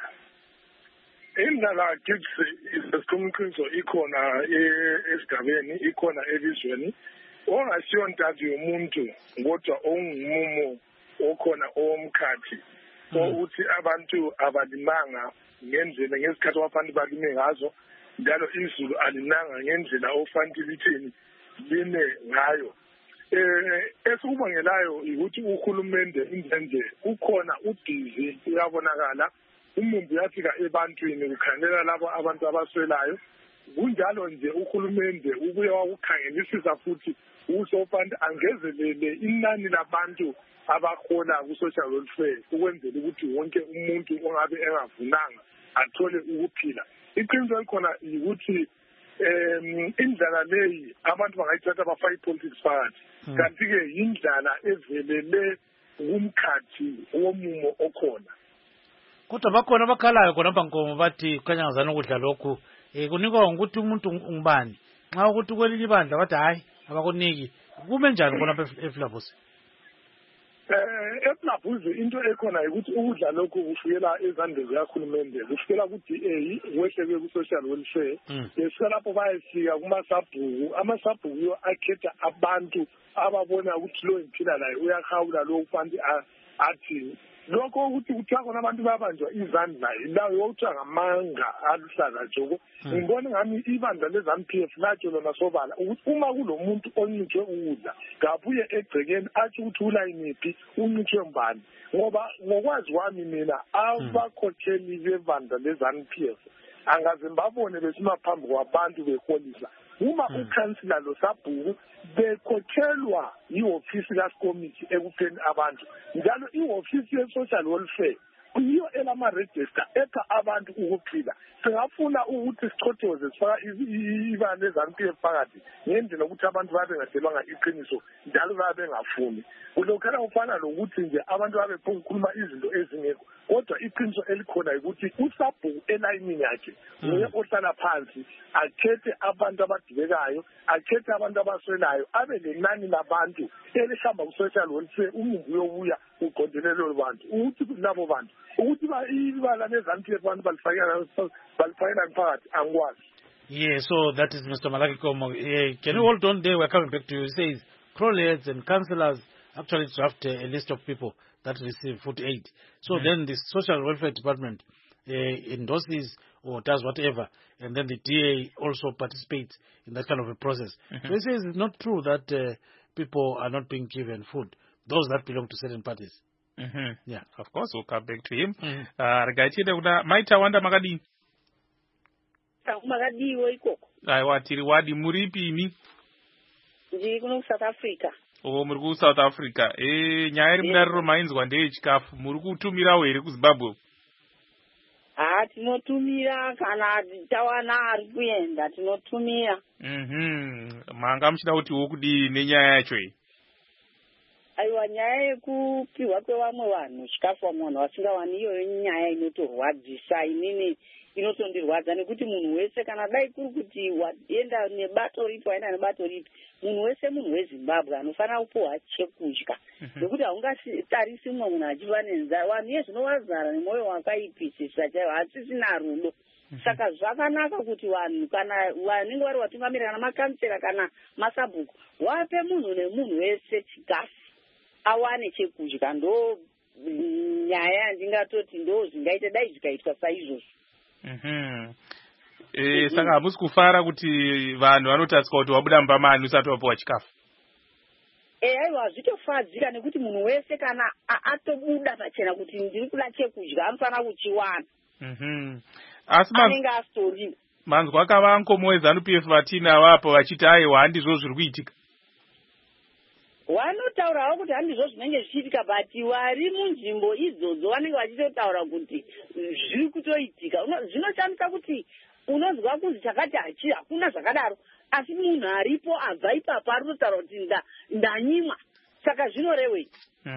Indlala Kingsley isiqiniso ikhona esigabeni, ikhona elizweni. Ongasiyo ntathu yomuntu kodwa ongumumo okhona omkhathi. Ukuthi abantu abalimanga ngendlela ngesikhathi abafanele balime ngazo, njalo izulu alinanga ngendlela ofanele lithini line ngayo. Esikubangelayo ukuthi uhulumende indenje ukhona udizi uyabonakala, umumbu yafika ebantwini kukhangela labo abantu abaswelayo. Kunjalo nje uhulumende ubuye wakukhangelisisa futhi usofanele angezelele inani labantu abahola ku-social welfare ukwenzela ukuthi wonke umuntu ongabe engavunanga athole ukuphila. Iqiniso likhona ukuthi indlala leyi abantu bangayithatha bafake politics phakathi, kanti-ke yindlala evelele kumkhathi womumo okhona. Kodwa bakhona abakhalayo khona Nkomo bathi kukhanya ngazana ukudla lokhu kunikwa ukuthi umuntu ungubani, nxa ukuthi kwelinye ibandla bathi hayi abakuniki. Kume njani khona ePhilapusi? ePlabuze into ekhona ukuthi ukudla lokhu kufikela ezandleni zikahulumende kufikela ku-DA wehleke ku-social welfare besuka lapho bayesika kumasabhuku amasabhuku akhetha abantu ababona ukuthi lo imphila naye uyahawula lo kufanele athini lokho ukuthi kuthiwa khona abantu babanjwa izandla indawo yokuthiwa ngamanga aluhlaza joko ngibona ngami ibandla le-ZANU-PF latsho lona sobala ukuthi uma kulomuntu oncitshwe ukudla ngabuye egcekeni atsho ukuthi ulayiniphi uncitshwe mbani ngoba ngokwazi kwami mina abakhokheli bebandla le-ZANU-PF angaze mbabone besima phambi kwabantu beholisa uma ukhansila lo sabhuku bekhokhelwa ihofisi kaSikomiti ekupheni abantu njalo ihofisi ye-social welfare kuyiyo elama-register ekha abantu ukuphila singafuna ukuthi sichothoze sifaka ibala le-ZANU-PF phakathi ngendlela ukuthi abantu babengadelwanga iqiniso njalo babengafuni kulokhana kufana lokuthi nje abantu babephongukhuluma izinto ezingekho kodwa iqiniso elikhona ukuthi usabhuku elayinini yakhe nguye ohlala phansi akhethe abantu abadibekayo akhethe abantu abaswelayo abe lenani labantu elihamba ku-social welfare umumbu uyobuya uqondelele lelo bantu ukuthi labo bantu ukuthi ibala le-ZANU-PF abantu balifakela phakathi angikwazi. Yeah, so that is Mr. Malaki Komo. Can you hold on there? We're coming back to you. He says Crowleyheads and councillors actually draft a list of people that receive food aid. So then the social welfare department endorses or does whatever, and then the DA also participates in that kind of a process. So he says it's not true that people are not being given food, those that belong to certain parties. Yeah, of course, we'll come back to him. Maita wanda magadi. Magadiwo ikoko. Watiri wadi muripi ini? Ndi kuno South Africa. Muri ku South Africa. Nyaya iri mudariro mainzwa ndeyechikafu. Muri kutumirawo here kuZimbabwe? Tinotumira kana tawana ari kuenda tinotumira. Manga muchida kuti wokudii nenyaya yacho iyi? Aiwa, nyaya yekupihwa kwevamwe vanhu chikafu munhu vasingawani iyoyo nyaya inotorwadzisa inini inotondirwadza nekuti munhu wese kana dai kuri kuti waenda nebato ripi waenda nebato ripi munhu wese munhu weZimbabwe anofanira kupiwa chekudya nekuti haungatarisi mumwe munhu achiva nenzara vanhu yezvinovazara nemwoyo wakaipisisa chaivo hatisisina rudo saka zvakanaka kuti vanhu kana vanenge vari vatungamiri kana makansera kana masabhuku vape munhu nemunhu wese chikafu awane chekudya ndo nyaya yandingatoti ndo zvingaita dai zvikaitwa saizvozvo. Saka hamusi kufara kuti vanhu vanotariswa kuti wabuda mbamani usati wapiwa chikafu? Aiwa, zvitofadzira nekuti munhu wese kana atobuda pachena kuti ndiri kuda chekudya anofanira kuchiwana. Anenge asitori. Manzwa akava ankomo weZANU-PF vatinavo apo vachiti aiwa handizvo zviri kuitika. Vanotaurawo kuti handizvo zvinenge zvichiitika but vari munzvimbo idzodzo vanenge vachitotaura kuti zviri kutoitika. Zvinoshamisa kuti unonzwa kunzi chakati hakuna zvakadaro asi munhu aripo abva ipapo ari kutotaura kuti ndanyimwa saka zvinorewei.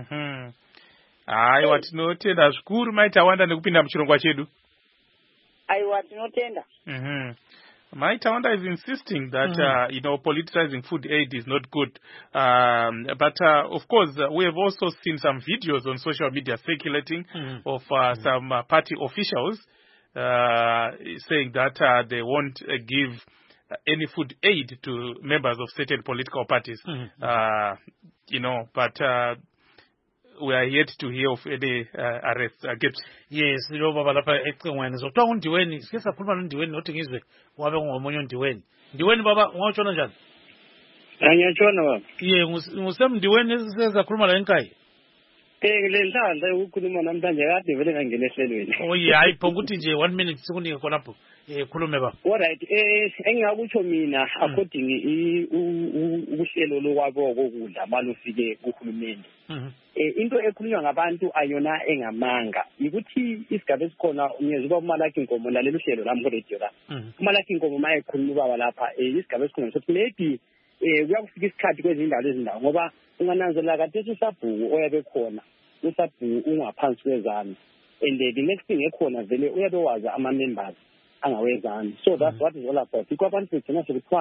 Aiwa, tinotenda zvikuru Maita Wanda nekupinda muchirongwa chedu. Aiwa, tinotenda. Maita Wanda is insisting that politicizing food aid is not good. But of course, we have also seen some videos on social media circulating of some party officials saying that they won't give any food aid to members of certain political parties. But we are yet to hear of any arrests against. Yes, baba lapha ecengweni zokuthiwa undiweni sike sakhuluma nondiweni nothi ngizwe wabe ngomunye undiweni. Ndiweni baba ungawutshona njani? Ngiyatshona baba. Ngusemndiweni esizakhuluma la eNkayi. Ngilenhlanhla ukukhuluma namhlanje kade vele ngangena ehlelweni. Hayi phonga ukuthi nje 1 minute sikunike khonapho. Khulume baba. Alright, engingakutsho mina according uhlelo lokwabo kokudla malufike kuhulumende. Into ekhulunywa ngabantu ayona engamanga ukuthi isigaba esikhona unyezuba uMalaki Nkomo lalelo hlelo lami kuRadio la. uMalaki Nkomo maye khuluma baba lapha isigaba esikhona sokuthi maybe kuyakufika isikhathi kwezindawo ezindawo ngoba ungananzelela kade usabhuku oyabe khona usabhuku ungaphansi kwezami and the next thing ekhona vele uyabe waza ama members angawezami. So that's what is all about. Ikwabantu begcina sekuthiwa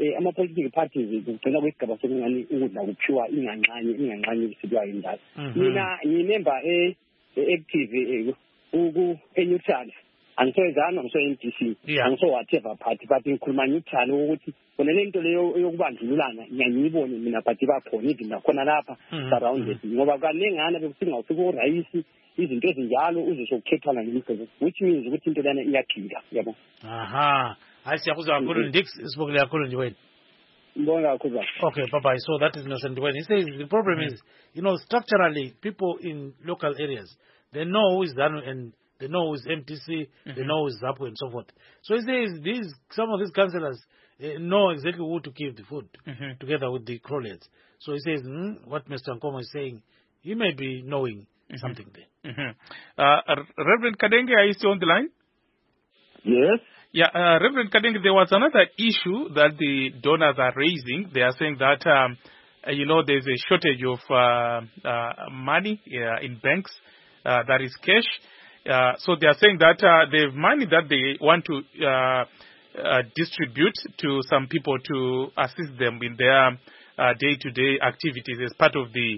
ama-political parties kugcina kwesigaba sokungani ukudla kuphiwa inganxanye kusilwa yindaba. Mina ngiyimember active eNewton. Angisoyezana angiso-MDC angiso-whatever party but ngikhuluma neutral ukuthi khona le nto leyo yokubandlululana ngiyayibone mina but bakhona even nakhona lapha surrounded ngoba kanengana bekuthi ngawufika urayisi izinto ezinjalo uzokukhethana nemisebenzi which means ukuthi into lena iyaphila yabo. Hayi siyakuzwa kakhulu Ndix sibukele kakhulu nje wena. Mbonga kakhulu. Okay, bye. So that is Innocent when he says the problem is, structurally people in local areas, they know who is Zanu and they know who is MTC, they know who is Zapu and so forth. So he says some of these councillors know exactly who to give the food together with the crowlets. So he says what Mr. Nkomo is saying, he may be knowing something there. Reverend Kadenge, are you still on the line? Yes. Yeah, Reverend Kadenge, there was another issue that the donors are raising. They are saying that, there's a shortage of money in banks, that is cash. So they are saying that the money that they want to distribute to some people to assist them in their day-to-day activities as part of the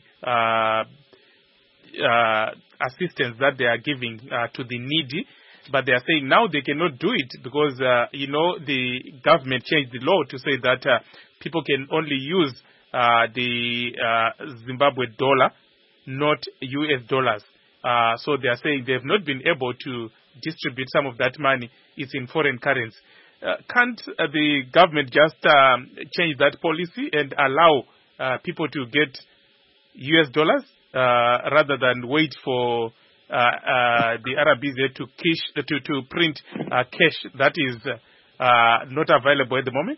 assistance that they are giving to the needy. But they are saying now they cannot do it because, the government changed the law to say that people can only use the Zimbabwe dollar, not US dollars. So they are saying they have not been able to distribute some of that money. It's in foreign currency. Can't the government just change that policy and allow people to get US dollars rather than wait for the RBZ to print cash that is not available at the moment?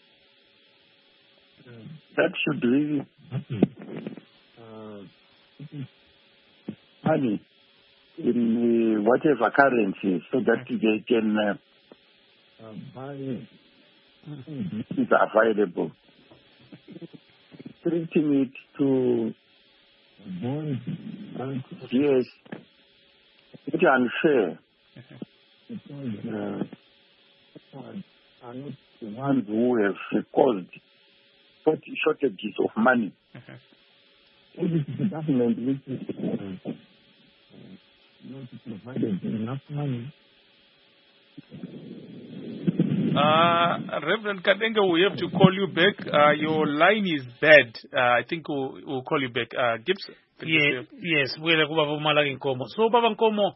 That should really money in whatever currency so that they can buy is available. Treating it to bonds, yes, it's unfair because are not the ones who have caused shortages of money. It is the government which is not provided enough money. Reverend Kadenge, we have to call you back. Your line is bad. I think we'll call you back. Gibbs? Yes, we're Baba Malaki Nkomo. So Baba Nkomo,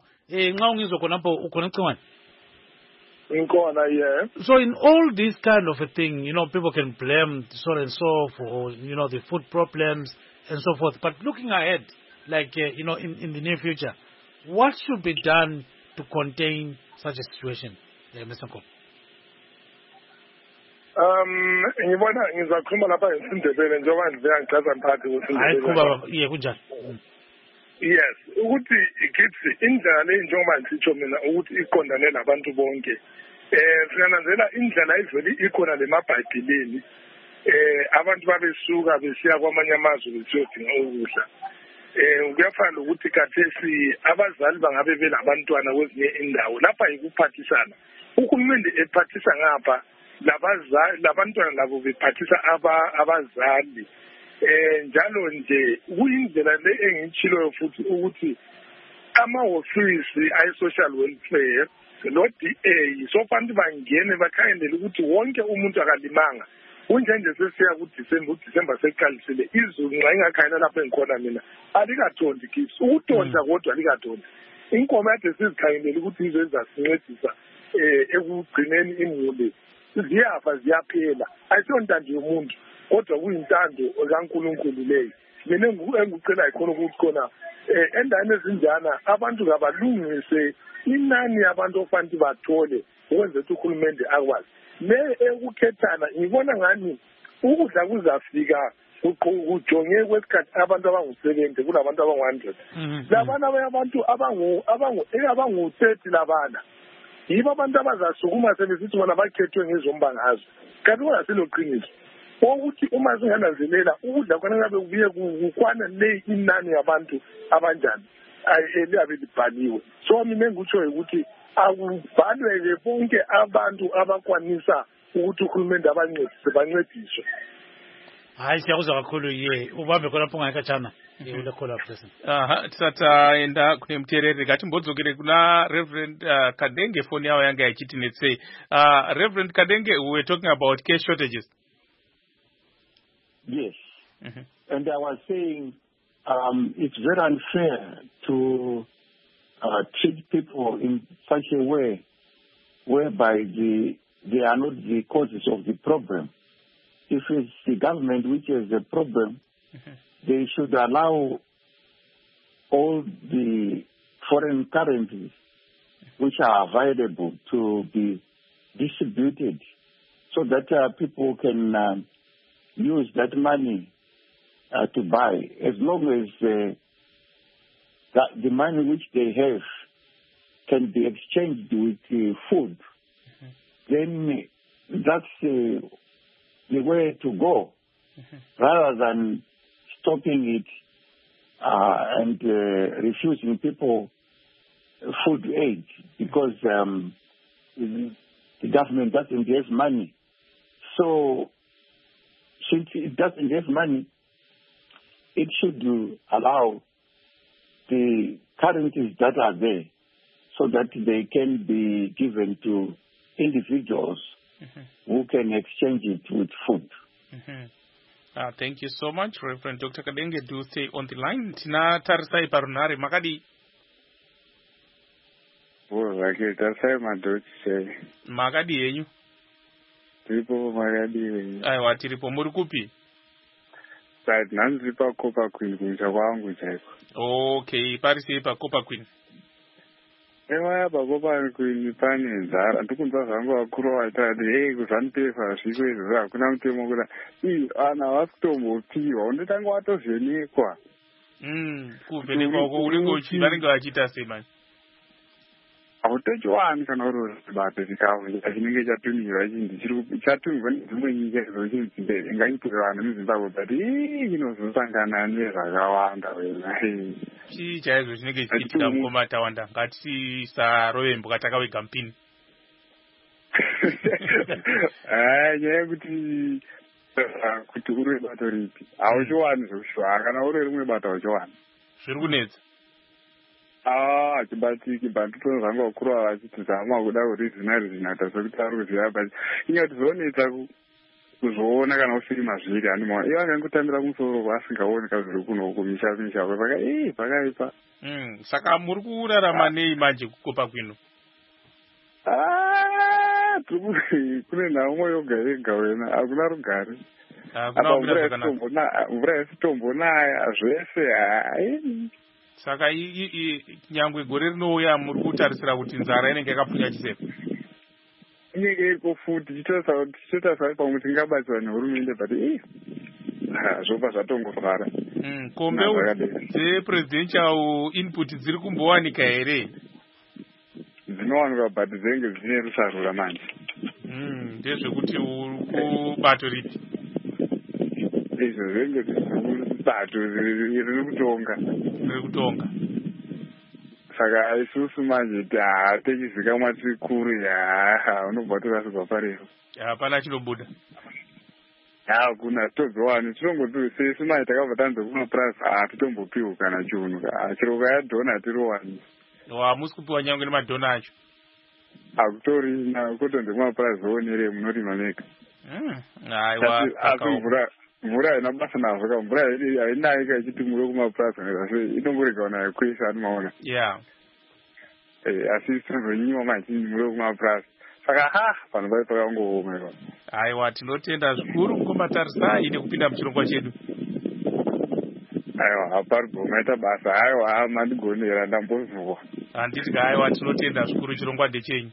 so in all this kind of a thing, people can blame so and so for, the food problems and so forth. But looking ahead, like, in the near future, what should be done to contain such a situation, Mr. Nkomo? ngibona ngizakhuluma lapha ngesindebele njengoba ngiveya ngichaza mphakathi kunjani yes ukuthi ikithi indlela le njengoba ngisitsho mina ukuthi iqondane nabantu bonke sinanzela indlela iveli ikhona lemabhayibhelini abantu babesuka besiya kwamanye amazwe besiyodinga ukudla kuyafana ukuthi kathesi abazali bangabe belabantwana kwezinye indawo lapha yikuphathisana uhulumende ephathisa ngapha labantwana labo bephathisa abazali njalo nje kuyindlela le engitshiloyo futhi ukuthi amahofisi ayi-social welfare no-DA sofanele bangene bakhangelela ukuthi wonke umuntu akalimanga kunjenje sesiya uDisemba seqalisile izulu nxa ingakhanya lapho engikhona mina alikathondi kids ukutonta kodwa alikathondi inkomo yade sizikhangelela ukuthi izozasincedisa ekugcineni imuli ziyafa ziyaphela ayisonto yomuntu kodwa kuyintando kaNkulunkulu leyo mina engikucela ikhona ukuthi khona endaweni ezinjana abantu kabalungise inani yabantu ofanele bathole ukwenza ukuthi uhulumende akwazi le ekukhethana ngibona ngani ukudla kuzafika kujonge kwesikhathi abantu abangu-70 kulabantu abangu-100 labana abantu abangu-30 labana yibo abantu abazasukuma sebesithi bona bakhethwe ngezombangazwe kanti kungasilo-qiniso ukuthi uma singananzelela ukudla khona ngabe kubuye kukwana le inani yabantu abanjani eliyabe libhaliwe so mina engikutshoyo ukuthi akubhalweke bonke abantu abakwanisa ukuthi uhulumende bancediswe. Hayi siyakuzwa kakhulu ye ubambe khona lapho ngayikatshana ule call person. Tisataenda kune muteereri ngatimbodzokere kuna Reverend Kadenge. Phone yawo yanga ichiti netsei. Reverend Kadenge, we were talking about care shortages. Yes. And I was saying it's very unfair to treat people in such a way whereby they are not the causes of the problem. If it's the government which has the problem, they should allow all the foreign currencies which are available to be distributed so that people can use that money to buy. As long as the money which they have can be exchanged with food, then that's the way to go, rather than stopping it and refusing people food aid because the government doesn't have money. So since it doesn't have money, it should allow the currencies that are there so that they can be given to individuals who can exchange it with food. Thank you so much, Reverend Dr. Kadenge. Do stay on the line. Tina Tarsai Parunari Makadi. Okay, Tarsai Madoche. Makadi yenyu. Tripo Makadi. Aiwa tiripo murukupi. Right, nanzipa Copa Queen kunja kwangu chaiko. Okay, parisi pa Copa Queen. Ewa Copa Queen pani nzara ndikunza zangu wakuru waitadi kuzanpefa zviko izvo hakuna mutemo kuda ana wasikutombopiwa undotanga watovhenekwa. Kuvhenekwa uko vanenge vachiita sei mani? Hautochiwani kana uri bate chikafu chinenge chatumirwa chinzi chatumirwa nedzimwe nyika izochinzi ngaipurwa nemuzimbabwe but inozosangana nezvakawanda wena. Chii chaizvo chinenge chichiitika mukomatawanda? Ngatisarove mboka takawega mupini. Nyaya yekuti uri bato ripi hauchiwani zvokushwa kana uri rimwe bato hauchiwani. Zviri kunetsa. Chibatiki bantu zvanga wakuru vachiti zama kuda kurizvinata sokuti ari kuziva but ingatizonetsa kuzoona kana usiri mazviri animawa ivo angangotambira kumusoro asingaoni kazviri kunoku misha pakaipa. Saka muri kurarama nei manje kukopa kwino? Kune nhamwe yoga yega wena hakuna rugare apa mvura yasitombonaya zvese hai. Saka nyangwe gore rinouya muri kutarisira kuti nzara inenge yakapfunya chisepa? Inenge iko futi tichitarisira pamwe tingabatsirwa nehurumende but zvopa zvatongofara. Kombe dzepresidential input dziri kumbowanika here? Dzinowanika but dzinenge dzine rusarura manje. Ndezvekuti uri kubato ripi? Izvo zvinenge bato riri kutonga. Saka isusu manje techizikamwa tiri kure unobva torasirwa parero. Hapana chinobuda. Hakuna tozowani sesu manje takabva tanze kumapurazi hatitombopiwa kana chiunu chiroka yadhona tirowani. Hamusi kupiwa nyangwe nemadhona acho? Hakutorina kutonze kumapurazi oonere munorima mega. Mvura haina basa nazvo ka mvura hainayi kachiti muri kumapurazi asi inongorega nayo kwese anomaona. Asi tozonyiwa mazhinji muri kumapurazi saka vanhu vai pakangooma. Aiwa tinotenda zvikuru mukombatarisai nekupinda muchirongwa chedu. Aiwa hapari kumaita basa aiwa mandigonera ndambozvuwa. Handiti aiwa tinotenda zvikuru chirongwa ndechenyu.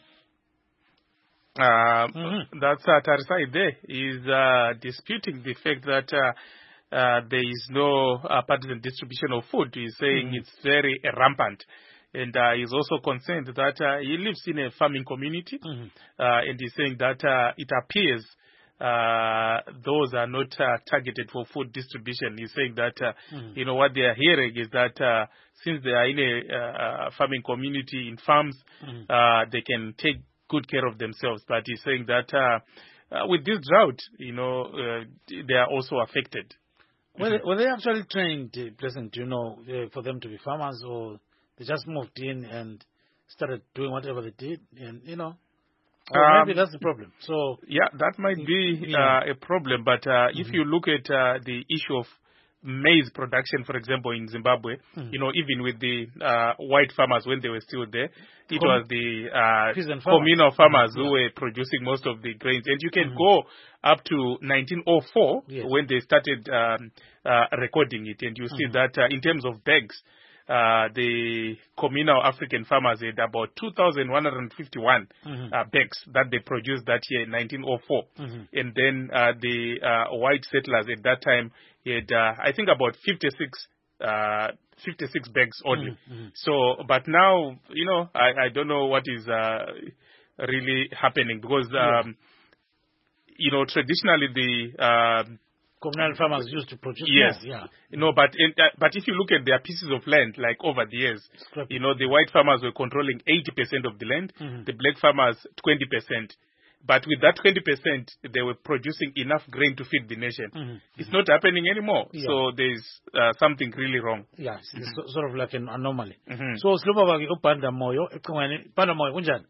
That's Tarisai there is disputing the fact that there is no partisan distribution of food. He's saying it's very rampant. And he's also concerned that he lives in a farming community. And he's saying that it appears those are not targeted for food distribution. He's saying that, what they are hearing is that since they are in a farming community, in farms, they can take good care of themselves. But he's saying that with this drought, they are also affected. Were they actually trained, Pleasant, for them to be farmers, or they just moved in and started doing whatever they did, and maybe that's the problem. So yeah, that might be a problem. But if you look at the issue of maize production, for example, in Zimbabwe, even with the white farmers when they were still there, it was the communal farmers who were producing most of the grains. And you can go up to 1904 when they started recording it, and you see that in terms of bags, the communal African farmers had about 2,151 bags that they produced that year in 1904. And then the white settlers at that time had, I think, about 56 bags only. So, but now, I don't know what is really happening, because, traditionally the communal farmers used to produce. Yes, but if you look at their pieces of land, like over the years, the white farmers were controlling 80% of the land, the black farmers 20%. But with that 20%, they were producing enough grain to feed the nation. It's not happening anymore. So there's something really wrong. Yeah, it's sort of like an anomaly. So Slobabagi uPanda Moyo, Panda Moyo, kunjani?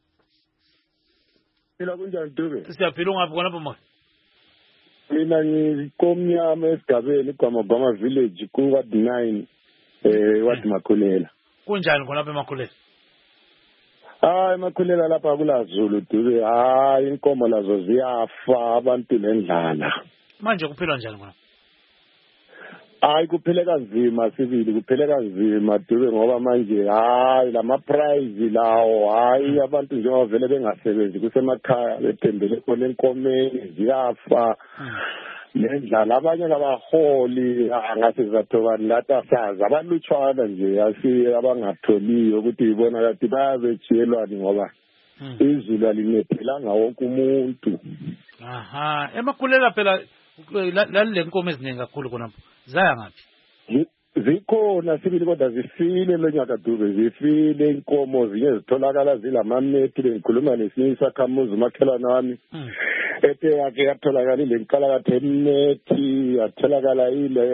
Kunjani Dube? Siyaphila ungaphi khona Moyo? Mina ngikomnyama esigabeni kwamagama village ku ward 9 ward Makhulela. Kunjani khona lapha eMakhulela? Makhulela lapha kulazulu Dube. Inkomo lazo ziyafa, abantu nendlala. Manje kuphilwa njani khona? Kuphele kanzima sibili, kuphele kanzima Dube, ngoba manje lama prize lawo abantu njengoba vele bengasebenzi kusemakhaya bethembele khona enkomeni ziyafa nendlala. Abanye labaholi ngase zathokani lata sazi abalutshwana nje abangatholiyo ukuthi ibona kathi bayabetshiyelwani ngoba izulu alinephelanga wonke umuntu. Emakhulela phela lale nkomo eziningi kakhulu khonapho zaya ngaphi? Zikhona sibili kodwa zifile lo nyaka Dube, zifile inkomo zinye zitholakala zilamamethi. Bengikhuluma nesinye isakhamuzi umakhelwane wami ethe yake yatholakala ile nkalakathe emethi, yatholakala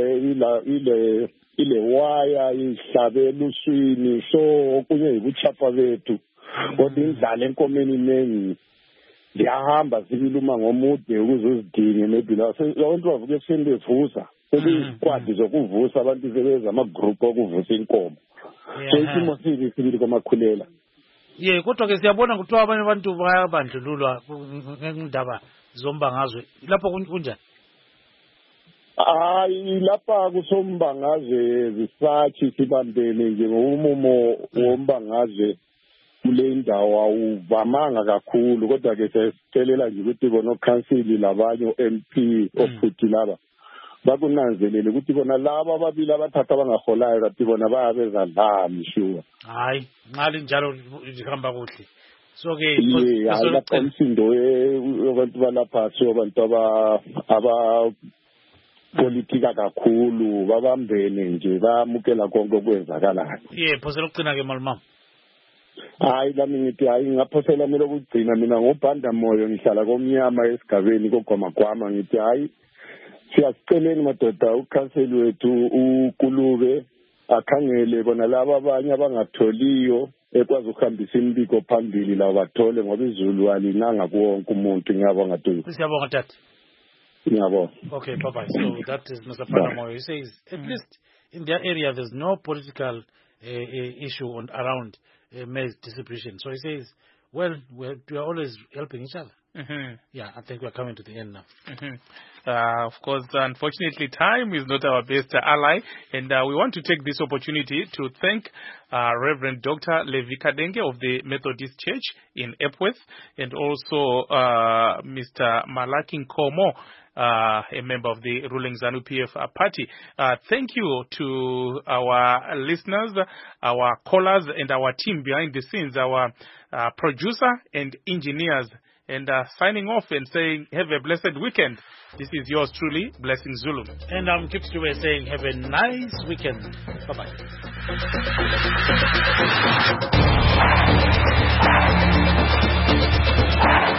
ile waya ihlabe eluswini. So okunye yibuchapha bethu, kodwa indlala enkomeni inengi ziyahamba sibili uma ngomude ukuze uzidinge. Maybe abantu bavuke ekuseni bevusa, sekuyisikwadi zokuvusa, abantu sebeza amagroup okuvusa inkomo. So isimo sibili kwamakhulela. Kodwa ke siyabona kuthiwa abanye abantu bayabandlululwa ngendaba zombangazwe. Lapho kunjani? Lapha kusombangazwe zisathi sibambene nje ngomumo wombangazwe kule indawo awuvamanga kakhulu, kodwa ke sesicelela nje ukuthi bona okhansili labanye MP ofuthi laba bakunanzelele ukuthi bona laba ababili abathatha abangaholayo kanti bona bayabeza dlami sure. Nqali njalo ihamba kuhle. So ke lapha umsindo abantu balapha abantu aba politika kakhulu babambene nje bayamukela konke okwenzakalayo. Phosela ukugcina ke malumama. Lami ngithi ngaphosela mina ukugcina, mina ngobhanda moyo ngihlala komnyama esigabeni koGwamagwama. Ngithi siyasiceleni madoda ukhanseli wethu uKulube akhangele bona laba abanye abangatholiyo ekwazi ukuhambisa imbiko phambili lawo bathole, ngoba izulu alinanga kuwonke umuntu. Ngiyabonga Dube. Siyabonga tata. Ngiyabonga. Okay, bye-bye. So that is Mr. Panamoyo. He says at least in their area there's no political issue around maize distribution. So he says, well, we are always helping each other. Yeah, I think we're coming to the end now. Of course, unfortunately, time is not our best ally, and we want to take this opportunity to thank Reverend Dr. Levi Kadenge of the Methodist Church in Epworth, and also Mr. Malaki Nkomo, a member of the ruling ZANU-PF party. Thank you to our listeners, our callers, and our team behind the scenes, our producer and engineers. And signing off and saying, have a blessed weekend. This is yours truly, Blessing Zulu. And I'm Kip Stewart saying, have a nice weekend. Bye-bye.